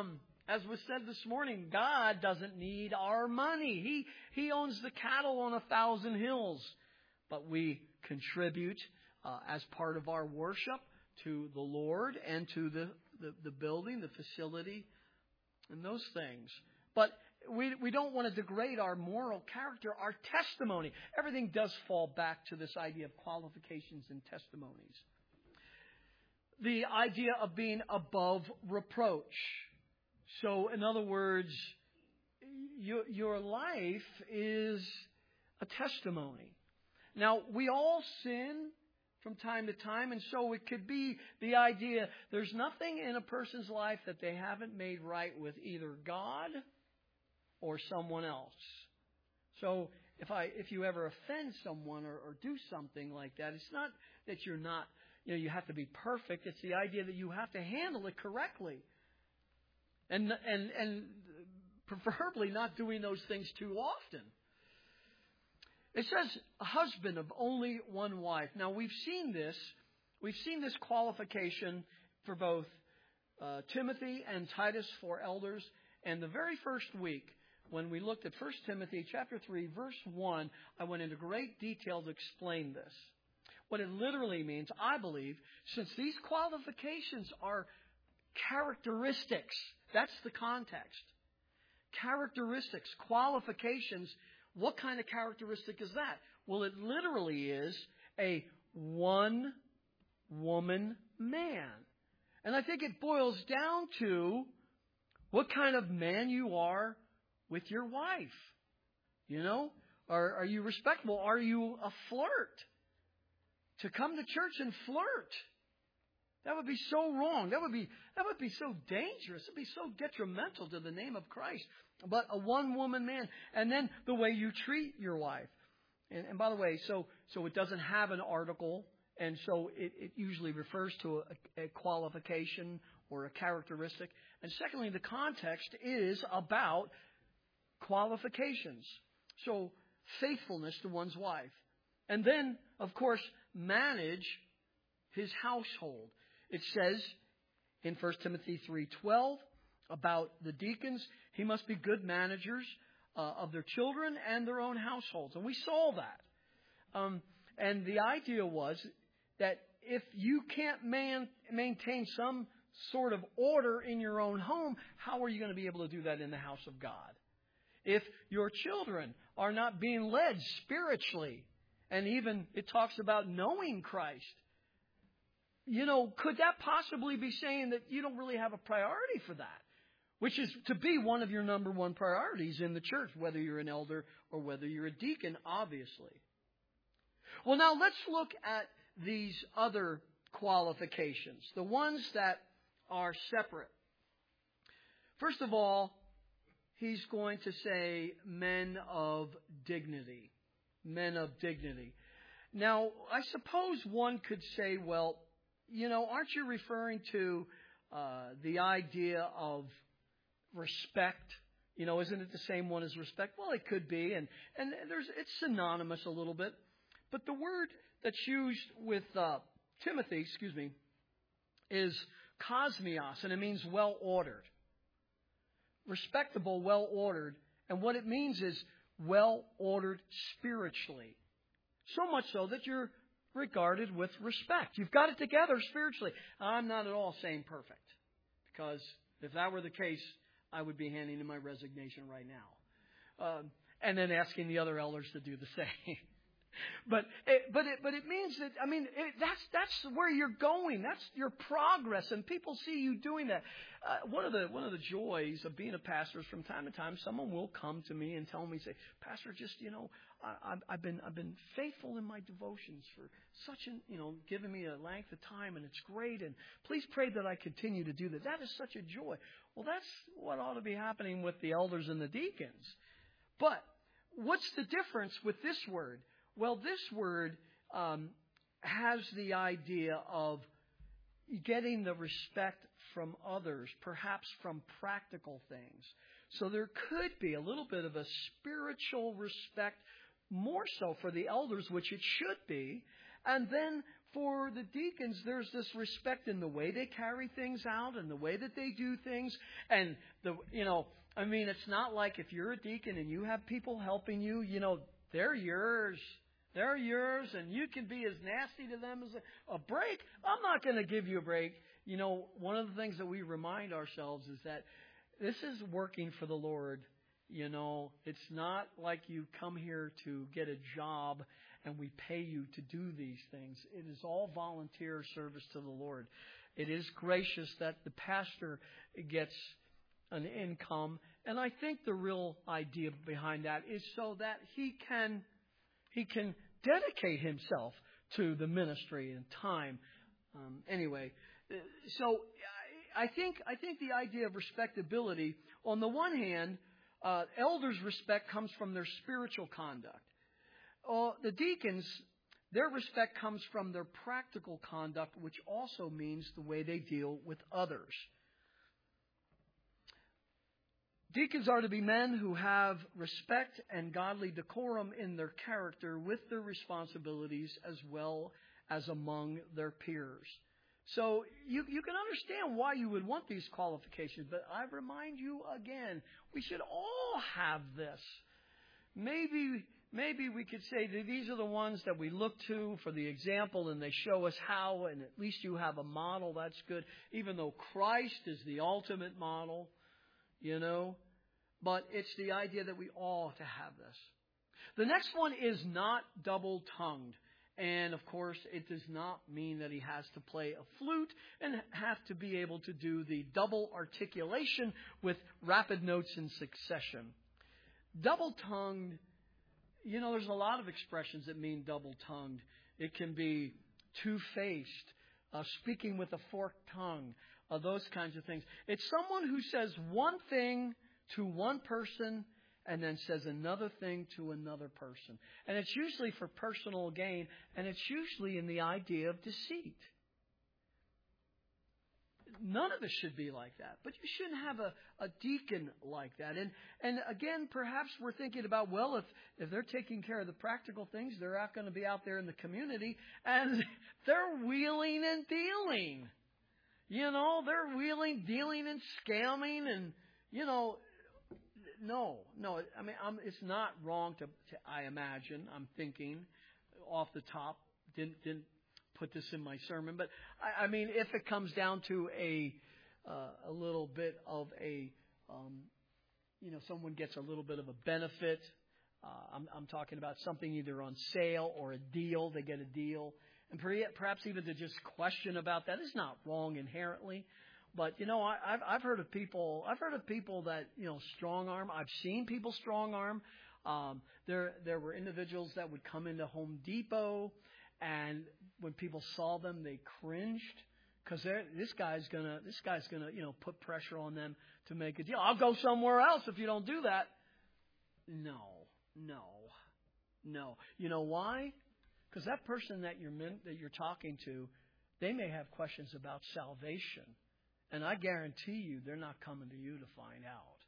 As was said this morning, God doesn't need our money. He, he owns the cattle on a thousand hills. But we contribute uh, as part of our worship to the Lord and to the, the, the building, the facility, and those things. But we, we don't want to degrade our moral character, our testimony. Everything does fall back to this idea of qualifications and testimonies. The idea of being above reproach. So, in other words, your, your life is a testimony. Now, we all sin from time to time, and so it could be the idea there's nothing in a person's life that they haven't made right with either God or someone else. So, if I if you ever offend someone or, or do something like that, it's not that you're not, you know, you have to be perfect. It's the idea that you have to handle it correctly. And and and preferably not doing those things too often. It says a husband of only one wife. Now we've seen this. We've seen this qualification for both uh, Timothy and Titus for elders. And the very first week, when we looked at First Timothy chapter three, verse one, I went into great detail to explain this. What it literally means, I believe, since these qualifications are characteristics. That's the context. Characteristics, qualifications. What kind of characteristic is that? Well, it literally is a one-woman man. And I think it boils down to what kind of man you are with your wife. You know? Are, are you respectable? Are you a flirt? To come to church and flirt. That would be so wrong. That would be that would be so dangerous. It would be so detrimental to the name of Christ. But a one-woman man. And then the way you treat your wife. And, and by the way, so so it doesn't have an article. And so it, it usually refers to a, a qualification or a characteristic. And secondly, the context is about qualifications. So faithfulness to one's wife. And then, of course, manage his household. It says in First Timothy three twelve about the deacons, he must be good managers uh, of their children and their own households. And we saw that. Um, and the idea was that if you can't man, maintain some sort of order in your own home, how are you going to be able to do that in the house of God? If your children are not being led spiritually, and even it talks about knowing Christ, you know, could that possibly be saying that you don't really have a priority for that? Which is to be one of your number one priorities in the church, whether you're an elder or whether you're a deacon, obviously. Well, now let's look at these other qualifications, the ones that are separate. First of all, he's going to say men of dignity. Men of dignity. Now, I suppose one could say, well, you know, aren't you referring to uh, the idea of respect? You know, isn't it the same one as respect? Well, it could be, and, and there's it's synonymous a little bit. But the word that's used with uh, Timothy, excuse me, is kosmios, and it means well-ordered. Respectable, well-ordered. And what it means is well-ordered spiritually. So much so that you're regarded with respect. You've got it together spiritually. I'm not at all saying perfect. Because if that were the case, I would be handing in my resignation right now. Um, and then asking the other elders to do the same. But it, but it, but it means that, I mean, it, that's that's where you're going. That's your progress, and people see you doing that. Uh, one of the one of the joys of being a pastor is from time to time, someone will come to me and tell me, say, Pastor, just you know, I, I've, I've been I've been faithful in my devotions for such an you know, giving me a length of time, and it's great. And please pray that I continue to do that. That is such a joy. Well, that's what ought to be happening with the elders and the deacons. But what's the difference with this word? Well, this word um, has the idea of getting the respect from others, perhaps from practical things. So there could be a little bit of a spiritual respect, more so for the elders, which it should be, and then for the deacons, there's this respect in the way they carry things out and the way that they do things. And, the you know, I mean, it's not like if you're a deacon and you have people helping you, you know, they're yours. They're yours, and you can be as nasty to them as a, a break. I'm not going to give you a break. You know, one of the things that we remind ourselves is that this is working for the Lord. You know, it's not like you come here to get a job and we pay you to do these things. It is all volunteer service to the Lord. It is gracious that the pastor gets an income. And I think the real idea behind that is so that he can he can dedicate himself to the ministry and time. Um, anyway, so I think I think the idea of respectability, on the one hand, uh, elders' respect comes from their spiritual conduct. Uh, the deacons, their respect comes from their practical conduct, which also means the way they deal with others. Deacons are to be men who have respect and godly decorum in their character with their responsibilities as well as among their peers. So you, you can understand why you would want these qualifications, but I remind you again, we should all have this. Maybe maybe we could say that these are the ones that we look to for the example, and they show us how, and at least you have a model. That's good, even though Christ is the ultimate model, you know. But it's the idea that we all have to have this. The next one is not double-tongued. And, of course, it does not mean that he has to play a flute and have to be able to do the double articulation with rapid notes in succession. Double-tongued, you know, there's a lot of expressions that mean double-tongued. It can be two-faced, uh, speaking with a forked tongue, uh, those kinds of things. It's someone who says one thing to one person and then says another thing to another person. And it's usually for personal gain, and it's usually in the idea of deceit. None of us should be like that, but you shouldn't have a, a deacon like that. And and again, perhaps we're thinking about, well, if, if they're taking care of the practical things, they're not going to be out there in the community, and they're wheeling and dealing. You know, they're wheeling, dealing, and scamming, and, you know, No, no. I mean, I'm, it's not wrong to, to. I imagine. I'm thinking off the top. Didn't didn't put this in my sermon, but I, I mean, if it comes down to a uh, a little bit of a, um, you know, someone gets a little bit of a benefit. Uh, I'm, I'm talking about something either on sale or a deal. They get a deal, and perhaps even to just question about that is not wrong inherently. But, you know, I, I've, I've heard of people, I've heard of people that, you know, strong arm. I've seen people strong arm. Um, there, there were individuals that would come into Home Depot, and when people saw them, they cringed because this guy's gonna, this guy's gonna, you know, put pressure on them to make a deal. I'll go somewhere else if you don't do that. No, no, no. You know why? Because that person that you're that you're talking to, they may have questions about salvation. And I guarantee you they're not coming to you to find out.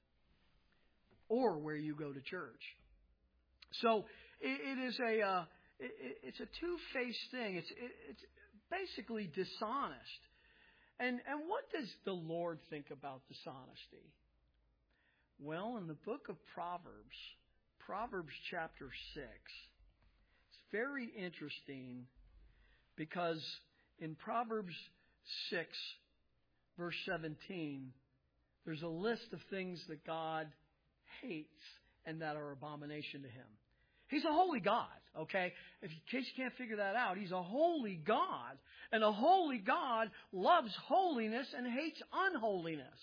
Or where you go to church. So it, it is a uh, it, it's a two-faced thing. It's it, it's basically dishonest. And and what does the Lord think about dishonesty? Well, in the book of Proverbs, Proverbs chapter six, it's very interesting because in Proverbs six, verse seventeen, there's a list of things that God hates and that are abomination to Him. He's a holy God, okay? If in case you can't figure that out, He's a holy God. And a holy God loves holiness and hates unholiness.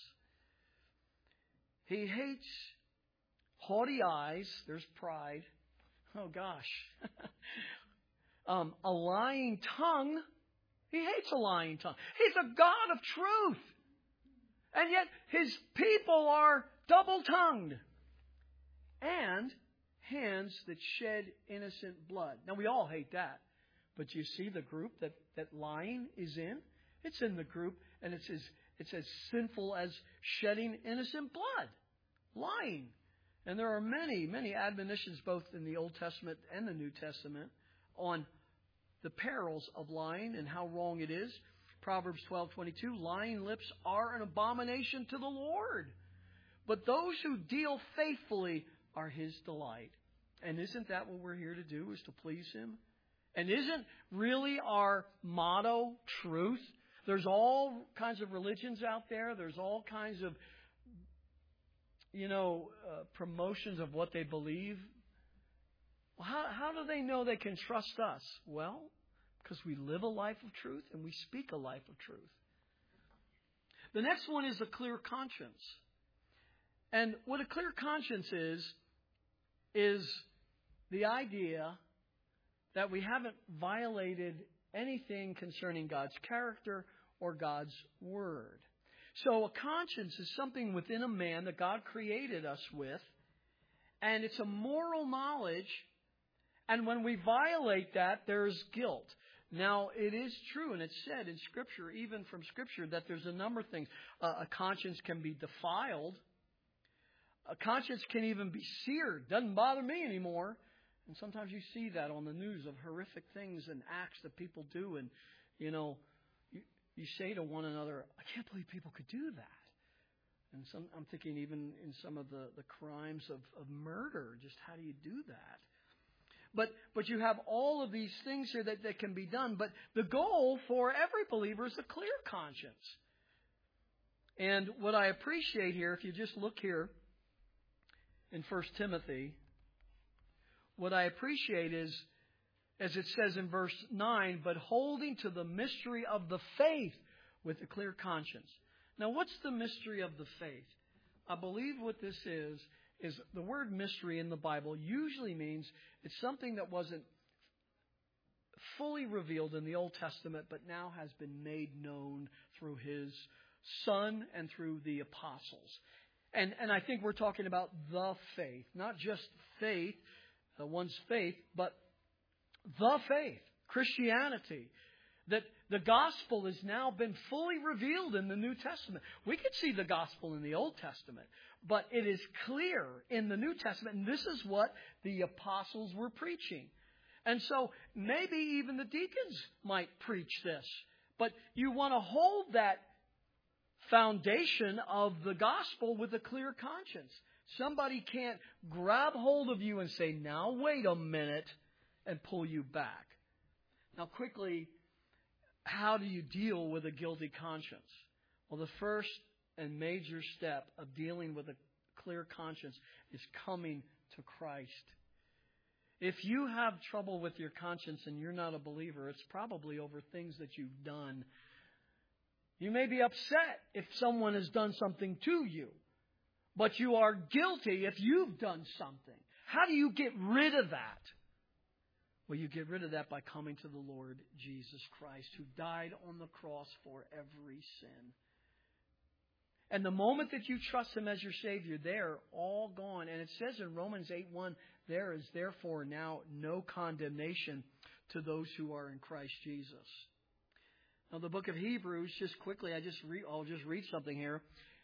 He hates haughty eyes. There's pride. Oh, gosh. um, a lying tongue. He hates a lying tongue. He's a God of truth. And yet His people are double-tongued. And hands that shed innocent blood. Now, we all hate that. But you see the group that, that lying is in? It's in the group, and it's as, it's as sinful as shedding innocent blood. Lying. And there are many, many admonitions both in the Old Testament and the New Testament on the perils of lying and how wrong it is. Proverbs twelve twenty-two, lying lips are an abomination to the Lord, but those who deal faithfully are His delight. And isn't that what we're here to do, is to please Him? And isn't really our motto truth? There's all kinds of religions out there. There's all kinds of, you know, uh, promotions of what they believe. Well, how, how do they know they can trust us? Well, because we live a life of truth and we speak a life of truth. The next one is a clear conscience. And what a clear conscience is, is the idea that we haven't violated anything concerning God's character or God's Word. So a conscience is something within a man that God created us with, and it's a moral knowledge, and when we violate that, there's guilt. Now, it is true, and it's said in Scripture, even from Scripture, that there's a number of things. Uh, a conscience can be defiled. A conscience can even be seared. Doesn't bother me anymore. And sometimes you see that on the news of horrific things and acts that people do. And, you know, you, you say to one another, I can't believe people could do that. And some, I'm thinking even in some of the, the crimes of, of murder, just how do you do that? But but you have all of these things here that, that can be done. But the goal for every believer is a clear conscience. And what I appreciate here, if you just look here in First Timothy, what I appreciate is, as it says in verse nine, but holding to the mystery of the faith with a clear conscience. Now, what's the mystery of the faith? I believe what this is, is the word mystery in the Bible usually means it's something that wasn't fully revealed in the Old Testament, but now has been made known through His Son and through the apostles. And, and I think we're talking about the faith, not just faith, Uh, one's faith, but the faith, Christianity, that the gospel has now been fully revealed in the New Testament. We could see the gospel in the Old Testament, but it is clear in the New Testament, and this is what the apostles were preaching. And so maybe even the deacons might preach this, but you want to hold that foundation of the gospel with a clear conscience. Somebody can't grab hold of you and say, now wait a minute, and pull you back. Now quickly, how do you deal with a guilty conscience? Well, the first and major step of dealing with a clear conscience is coming to Christ. If you have trouble with your conscience and you're not a believer, it's probably over things that you've done. You may be upset if someone has done something to you. But you are guilty if you've done something. How do you get rid of that? Well, you get rid of that by coming to the Lord Jesus Christ, who died on the cross for every sin. And the moment that you trust Him as your Savior, they're all gone. And it says in Romans eight one, there is therefore now no condemnation to those who are in Christ Jesus. Now, the book of Hebrews, just quickly, I just re- I'll just read something here.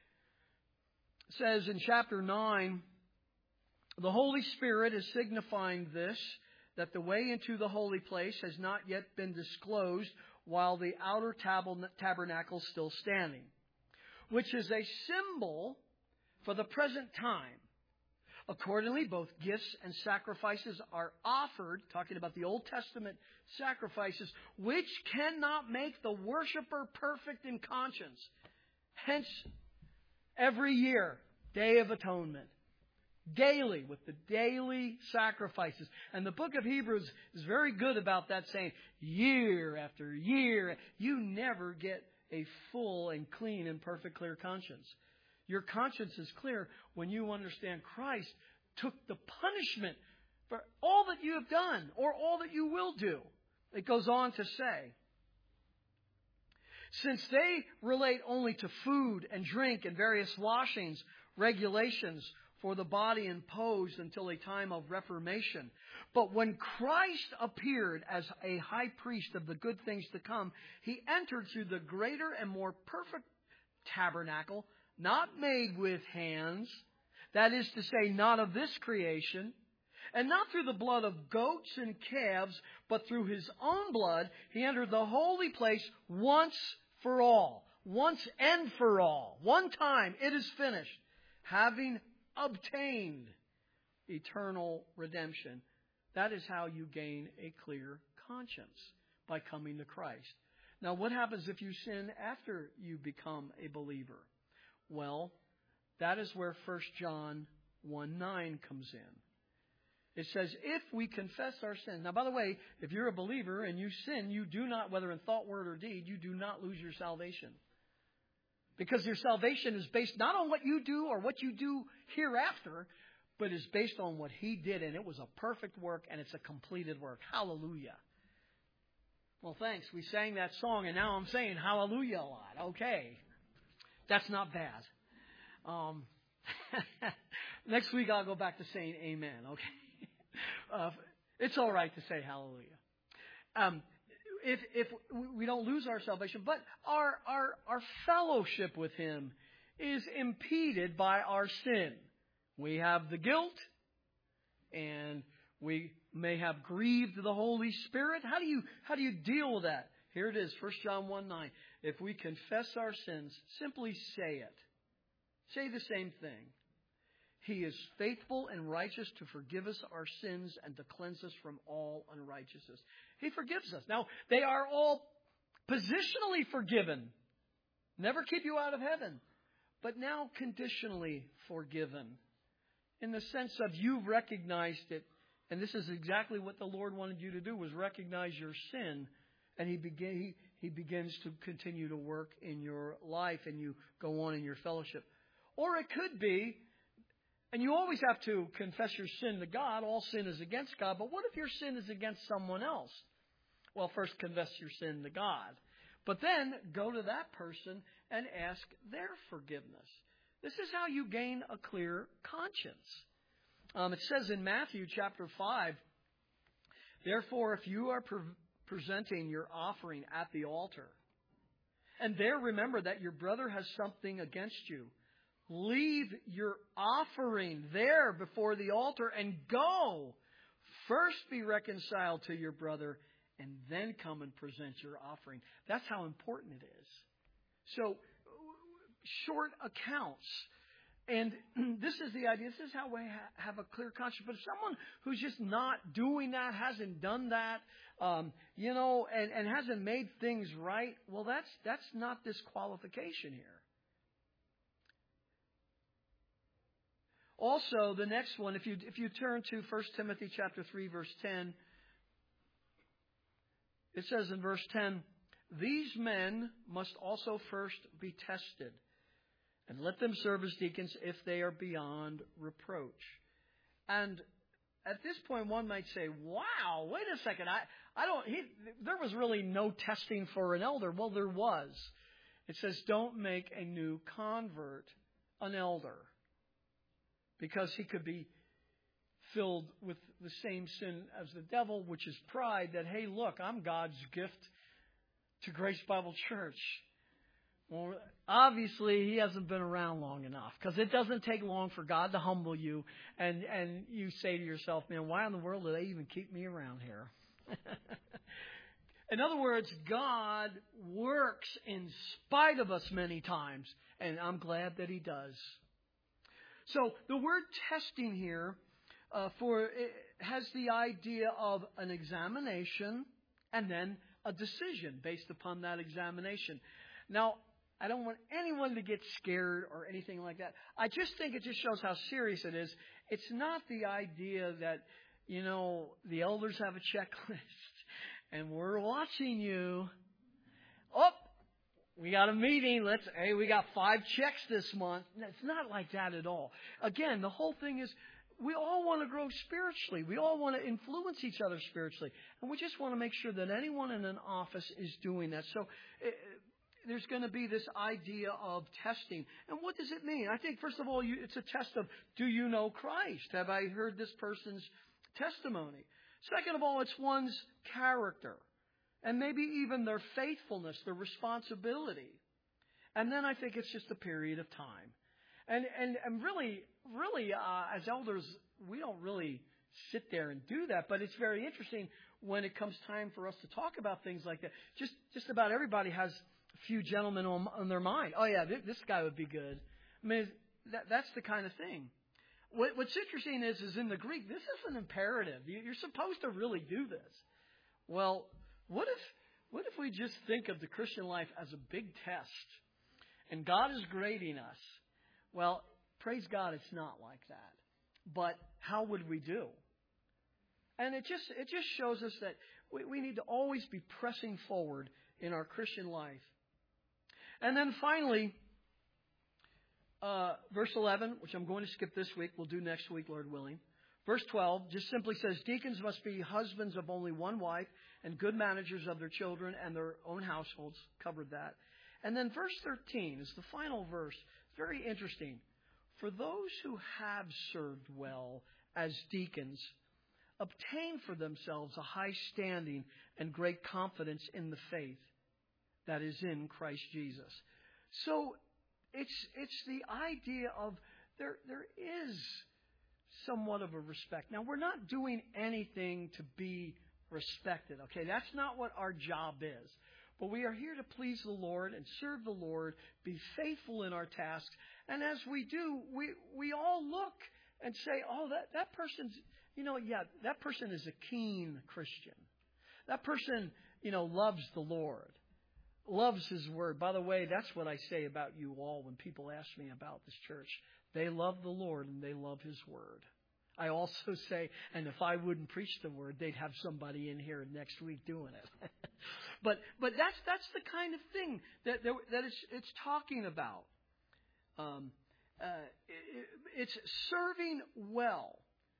Says in chapter nine, the Holy Spirit is signifying this, that the way into the holy place has not yet been disclosed while the outer tabernacle is still standing, which is a symbol for the present time. Accordingly, both gifts and sacrifices are offered, talking about the Old Testament sacrifices, which cannot make the worshiper perfect in conscience. Hence, every year, Day of Atonement. Daily, with the daily sacrifices. And the book of Hebrews is very good about that, saying, year after year, you never get a full and clean and perfect clear conscience. Your conscience is clear when you understand Christ took the punishment for all that you have done or all that you will do. It goes on to say, since they relate only to food and drink and various washings, regulations for the body imposed until a time of reformation. But when Christ appeared as a high priest of the good things to come, He entered through the greater and more perfect tabernacle, not made with hands, that is to say, not of this creation, And not through the blood of goats and calves, but through his own blood, he entered the holy place once for all. Once and for all. One time, it is finished. Having obtained eternal redemption. That is how you gain a clear conscience, by coming to Christ. Now, what happens if you sin after you become a believer? Well, that is where First John one nine comes in. It says, if we confess our sin. Now, by the way, if you're a believer and you sin, you do not, whether in thought, word, or deed, you do not lose your salvation. Because your salvation is based not on what you do or what you do hereafter, but is based on what He did. And it was a perfect work and it's a completed work. Hallelujah. Well, thanks. We sang that song and now I'm saying hallelujah a lot. Okay. That's not bad. Um, next week I'll go back to saying amen. Okay. Uh, it's all right to say hallelujah. Um, if if we don't lose our salvation, but our our our fellowship with Him is impeded by our sin. We have the guilt, and we may have grieved the Holy Spirit. How do you how do you deal with that? Here it is, First John one nine. If we confess our sins, simply say it. Say the same thing. He is faithful and righteous to forgive us our sins and to cleanse us from all unrighteousness. He forgives us. Now, they are all positionally forgiven. Never keep you out of heaven. But now conditionally forgiven. In the sense of you've recognized it. And this is exactly what the Lord wanted you to do, was recognize your sin. And he, begin, he, he begins to continue to work in your life and you go on in your fellowship. Or it could be, and you always have to confess your sin to God. All sin is against God. But what if your sin is against someone else? Well, first confess your sin to God. But then go to that person and ask their forgiveness. This is how you gain a clear conscience. Um, it says in Matthew chapter five, therefore, if you are pre- presenting your offering at the altar, and there remember that your brother has something against you, leave your offering there before the altar and go. First be reconciled to your brother and then come and present your offering. That's how important it is. So, short accounts. And this is the idea. This is how we ha- have a clear conscience. But if someone who's just not doing that, hasn't done that, um, you know, and, and hasn't made things right, well, that's that's not disqualification here. Also, the next one, if you if you turn to First Timothy chapter three, verse ten, it says in verse ten, these men must also first be tested, and let them serve as deacons if they are beyond reproach. And at this point, one might say, wow, wait a second, I, I don't, he, there was really no testing for an elder. Well, there was. It says, don't make a new convert an elder, because he could be filled with the same sin as the devil, which is pride, that, hey, look, I'm God's gift to Grace Bible Church. Well, obviously, he hasn't been around long enough, because it doesn't take long for God to humble you, and, and you say to yourself, man, why in the world do they even keep me around here? In other words, God works in spite of us many times, and I'm glad that He does. So the word testing here uh, for it has the idea of an examination and then a decision based upon that examination. Now, I don't want anyone to get scared or anything like that. I just think it just shows how serious it is. It's not the idea that, you know, the elders have a checklist and we're watching you. Oh, we got a meeting. Let's, hey, we got five checks this month. It's not like that at all. Again, the whole thing is we all want to grow spiritually. We all want to influence each other spiritually. And we just want to make sure that anyone in an office is doing that. So it, there's going to be this idea of testing. And what does it mean? I think, first of all, you, it's a test of, do you know Christ? Have I heard this person's testimony? Second of all, it's one's character. And maybe even their faithfulness, their responsibility. And then I think it's just a period of time. And and, and really, really, uh, as elders, we don't really sit there and do that. But it's very interesting when it comes time for us to talk about things like that. Just just about everybody has a few gentlemen on, on their mind. Oh, yeah, th- this guy would be good. I mean, that, that's the kind of thing. What, what's interesting is, is in the Greek, this is an imperative. You, you're supposed to really do this. Well, what if what if we just think of the Christian life as a big test, and God is grading us? Well, praise God, it's not like that. But how would we do? And it just it just shows us that we, we need to always be pressing forward in our Christian life. And then finally, uh, verse eleven, which I'm going to skip this week, we'll do next week, Lord willing. Verse twelve just simply says, deacons must be husbands of only one wife and good managers of their children and their own households. Covered that. And then verse thirteen is the final verse. Very interesting. For those who have served well as deacons, obtain for themselves a high standing and great confidence in the faith that is in Christ Jesus. So it's it's the idea of there there is somewhat of a respect. Now, we're not doing anything to be respected, okay? That's not what our job is. But we are here to please the Lord and serve the Lord, be faithful in our tasks. And as we do, we we all look and say, oh, that, that person's, you know, yeah, that person is a keen Christian. That person, you know, loves the Lord, loves His Word. By the way, that's what I say about you all when people ask me about this church. They love the Lord and they love His Word. I also say, and if I wouldn't preach the Word, they'd have somebody in here next week doing it. but but that's that's the kind of thing that that, that it's it's talking about. Um, uh, it, it's serving well,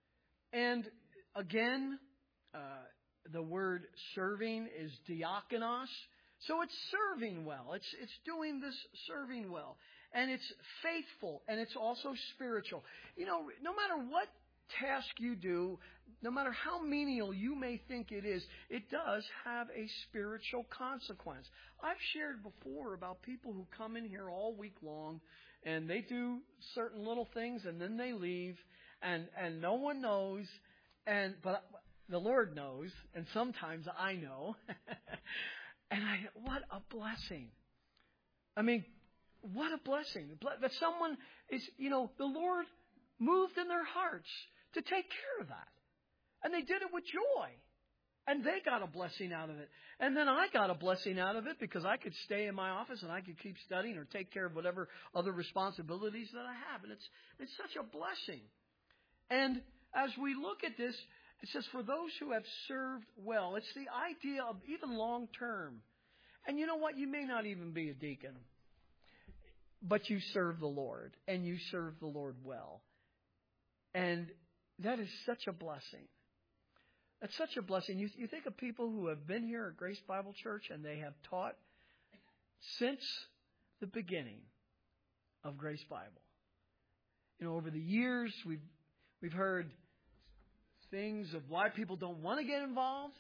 and again, uh, the word serving is diakonos. So it's serving well. It's it's doing this serving well. And it's faithful. And it's also spiritual. You know, no matter what task you do, no matter how menial you may think it is, it does have a spiritual consequence. I've shared before about people who come in here all week long and they do certain little things and then they leave and, and no one knows. And but the Lord knows. And sometimes I know. And I, what a blessing. I mean, what a blessing. That someone is, you know, the Lord moved in their hearts to take care of that. And they did it with joy. And they got a blessing out of it. And then I got a blessing out of it because I could stay in my office and I could keep studying or take care of whatever other responsibilities that I have. And it's it's such a blessing. And as we look at this, it says, for those who have served well. It's the idea of even long term. And you know what? You may not even be a deacon. But you serve the Lord. And you serve the Lord well. And that is such a blessing. That's such a blessing. You, you think of people who have been here at Grace Bible Church and they have taught since the beginning of Grace Bible. You know, over the years, we've we've heard things of why people don't want to get involved.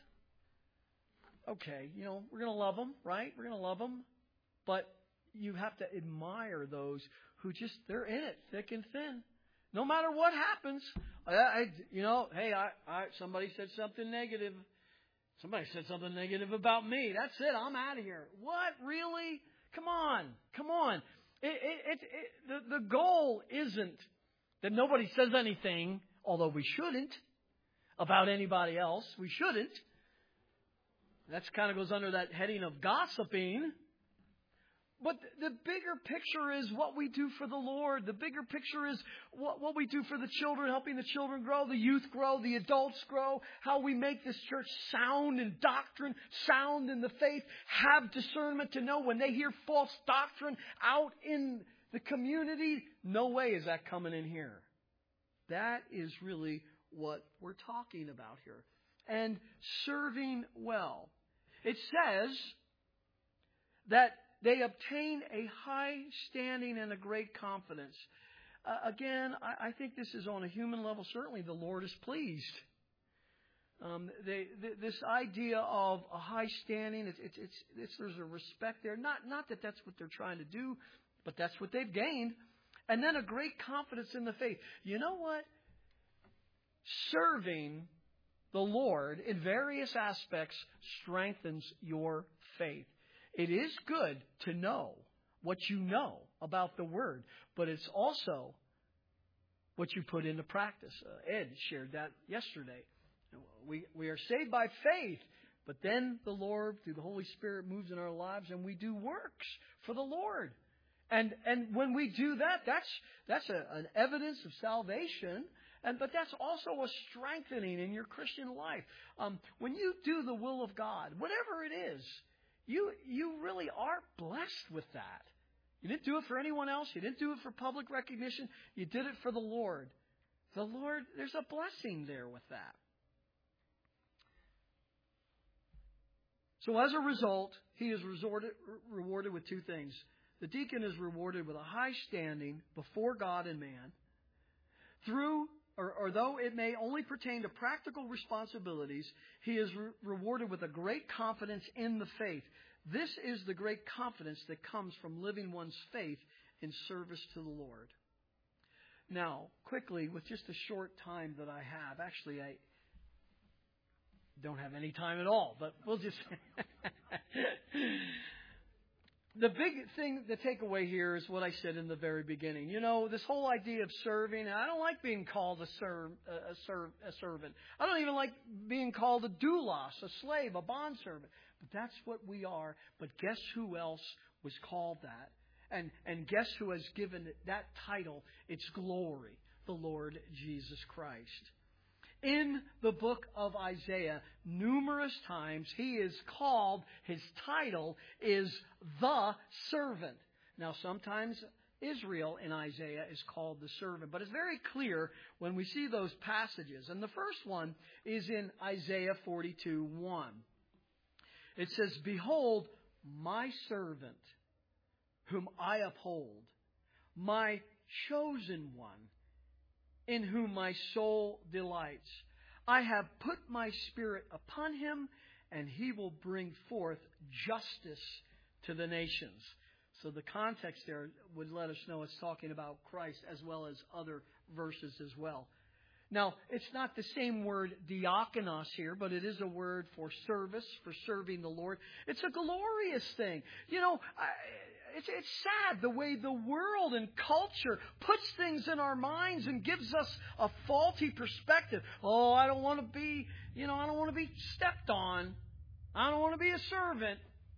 Okay, you know, we're going to love them, right? We're going to love them. But you have to admire those who just, they're in it, thick and thin. No matter what happens. I, I, you know, hey, I, I, somebody said something negative. Somebody said something negative about me. That's it. I'm out of here. What? Really? Come on. Come on. It, it, it, it, the, the goal isn't that nobody says anything, although we shouldn't, about anybody else. We shouldn't. That kind of goes under that heading of gossiping. But the bigger picture is what we do for the Lord. The bigger picture is what, what we do for the children, helping the children grow, the youth grow, the adults grow, how we make this church sound in doctrine, sound in the faith, have discernment to know when they hear false doctrine out in the community, no way is that coming in here. That is really what we're talking about here. And serving well. It says that they obtain a high standing and a great confidence. Uh, again, I, I think this is on a human level. Certainly the Lord is pleased. Um, they, th- this idea of a high standing, it's, it's, it's, it's, there's a respect there. Not, not that that's what they're trying to do, but that's what they've gained. And then a great confidence in the faith. You know what? serving the Lord in various aspects strengthens your faith. It is good to know what you know about the Word, but it's also what you put into practice. Uh, Ed shared that yesterday. We we are saved by faith, but then the Lord, through the Holy Spirit, moves in our lives, and we do works for the Lord. And and when we do that, that's that's a, an evidence of salvation. And but that's also a strengthening in your Christian life. Um, when you do the will of God, whatever it is, you you really are blessed with that. You didn't do it for anyone else. You didn't do it for public recognition. You did it for the Lord. The Lord, there's a blessing there with that. So as a result, he is resorted, rewarded with two things. The deacon is rewarded with a high standing before God and man. Through, or, or though it may only pertain to practical responsibilities, he is re- rewarded with a great confidence in the faith. This is the great confidence that comes from living one's faith in service to the Lord. Now, quickly, with just a short time that I have, actually I don't have any time at all, but we'll just... The big thing, the takeaway here is what I said in the very beginning. You know, this whole idea of serving, I don't like being called a, serv, a, serv, a servant. I don't even like being called a doulos, a slave, a bondservant. But that's what we are. But guess who else was called that? And, and guess who has given it that title its glory? The Lord Jesus Christ. In the book of Isaiah, numerous times he is called, his title is the servant. Now, sometimes Israel in Isaiah is called the servant, but it's very clear when we see those passages. And the first one is in Isaiah forty-two one. It says, "Behold, my servant, whom I uphold, my chosen one, in whom my soul delights. I have put my Spirit upon him, and he will bring forth justice to the nations." So the context there would let us know it's talking about Christ as well as other verses as well. Now, it's not the same word diakonos here, but it is a word for service, for serving the Lord. It's a glorious thing. You know, I, It's, it's sad the way the world and culture puts things in our minds and gives us a faulty perspective. Oh, I don't want to be, you know, I don't want to be stepped on. I don't want to be a servant.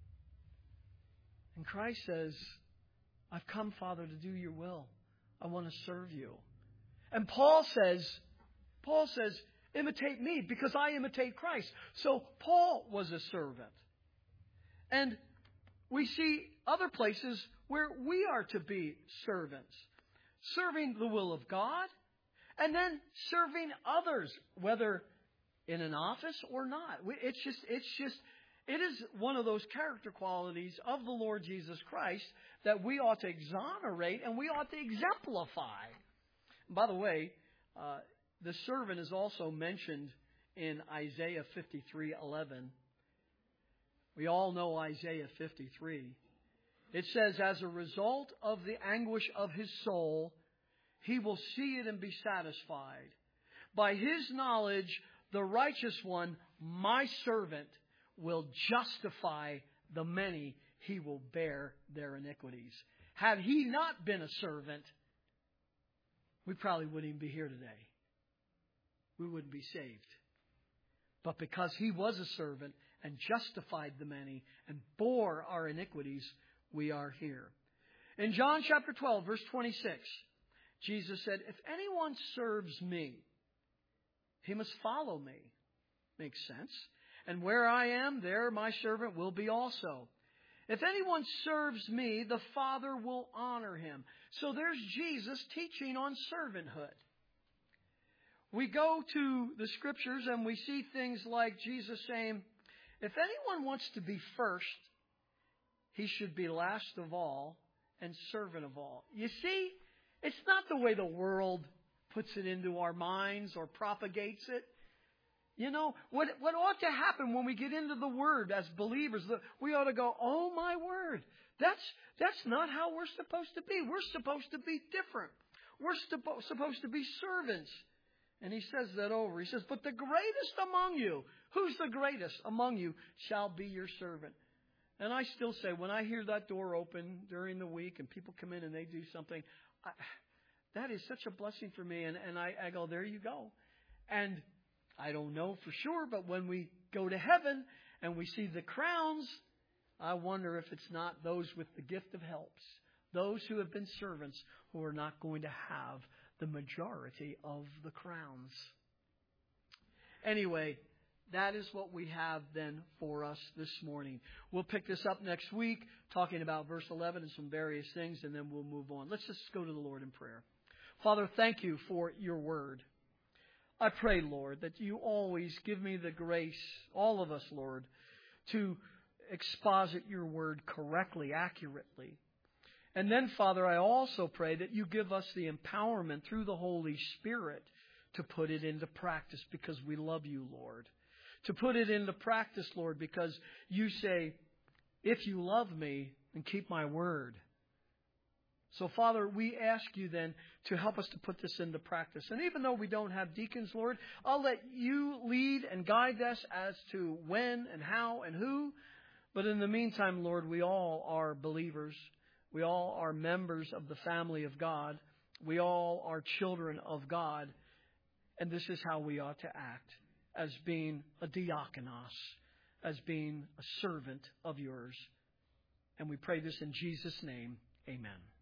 And Christ says, I've come, Father, to do your will. I want to serve you. And Paul says, Paul says, imitate me because I imitate Christ. So Paul was a servant. And we see other places where we are to be servants. Serving the will of God and then serving others, whether in an office or not. It's just, it's just, it is one of those character qualities of the Lord Jesus Christ that we ought to exonerate and we ought to exemplify. By the way, uh, the servant is also mentioned in Isaiah fifty-three eleven. We all know Isaiah fifty-three. It says, as a result of the anguish of his soul, he will see it and be satisfied. By his knowledge, the righteous one, my servant, will justify the many. He will bear their iniquities. Had he not been a servant, we probably wouldn't even be here today. We wouldn't be saved. But because he was a servant and justified the many and bore our iniquities, we are here. In John chapter twelve, verse twenty-six, Jesus said, if anyone serves me, he must follow me. Makes sense. And where I am, there my servant will be also. If anyone serves me, the Father will honor him. So there's Jesus teaching on servanthood. We go to the Scriptures and we see things like Jesus saying, if anyone wants to be first, he should be last of all and servant of all. You see, it's not the way the world puts it into our minds or propagates it. You know, what what ought to happen when we get into the Word as believers, we ought to go, oh my word, that's that's not how we're supposed to be. We're supposed to be different. We're supposed to be servants. And he says that over. He says, but the greatest among you, who's the greatest among you, shall be your servant. And I still say, when I hear that door open during the week and people come in and they do something, I, that is such a blessing for me. And, and I, I go, there you go. And I don't know for sure, but when we go to heaven and we see the crowns, I wonder if it's not those with the gift of helps, those who have been servants who are not going to have the majority of the crowns. Anyway, that is what we have then for us this morning. We'll pick this up next week, talking about verse eleven and some various things, and then we'll move on. Let's just go to the Lord in prayer. Father, thank you for your word. I pray, Lord, that you always give me the grace, all of us, Lord, to exposit your word correctly, accurately. And then, Father, I also pray that you give us the empowerment through the Holy Spirit to put it into practice because we love you, Lord. To put it into practice, Lord, because you say, if you love me, then keep my word. So, Father, we ask you then to help us to put this into practice. And even though we don't have deacons, Lord, I'll let you lead and guide us as to when and how and who. But in the meantime, Lord, we all are believers. We all are members of the family of God. We all are children of God. And this is how we ought to act, as being a diakonos, as being a servant of yours. And we pray this in Jesus' name. Amen.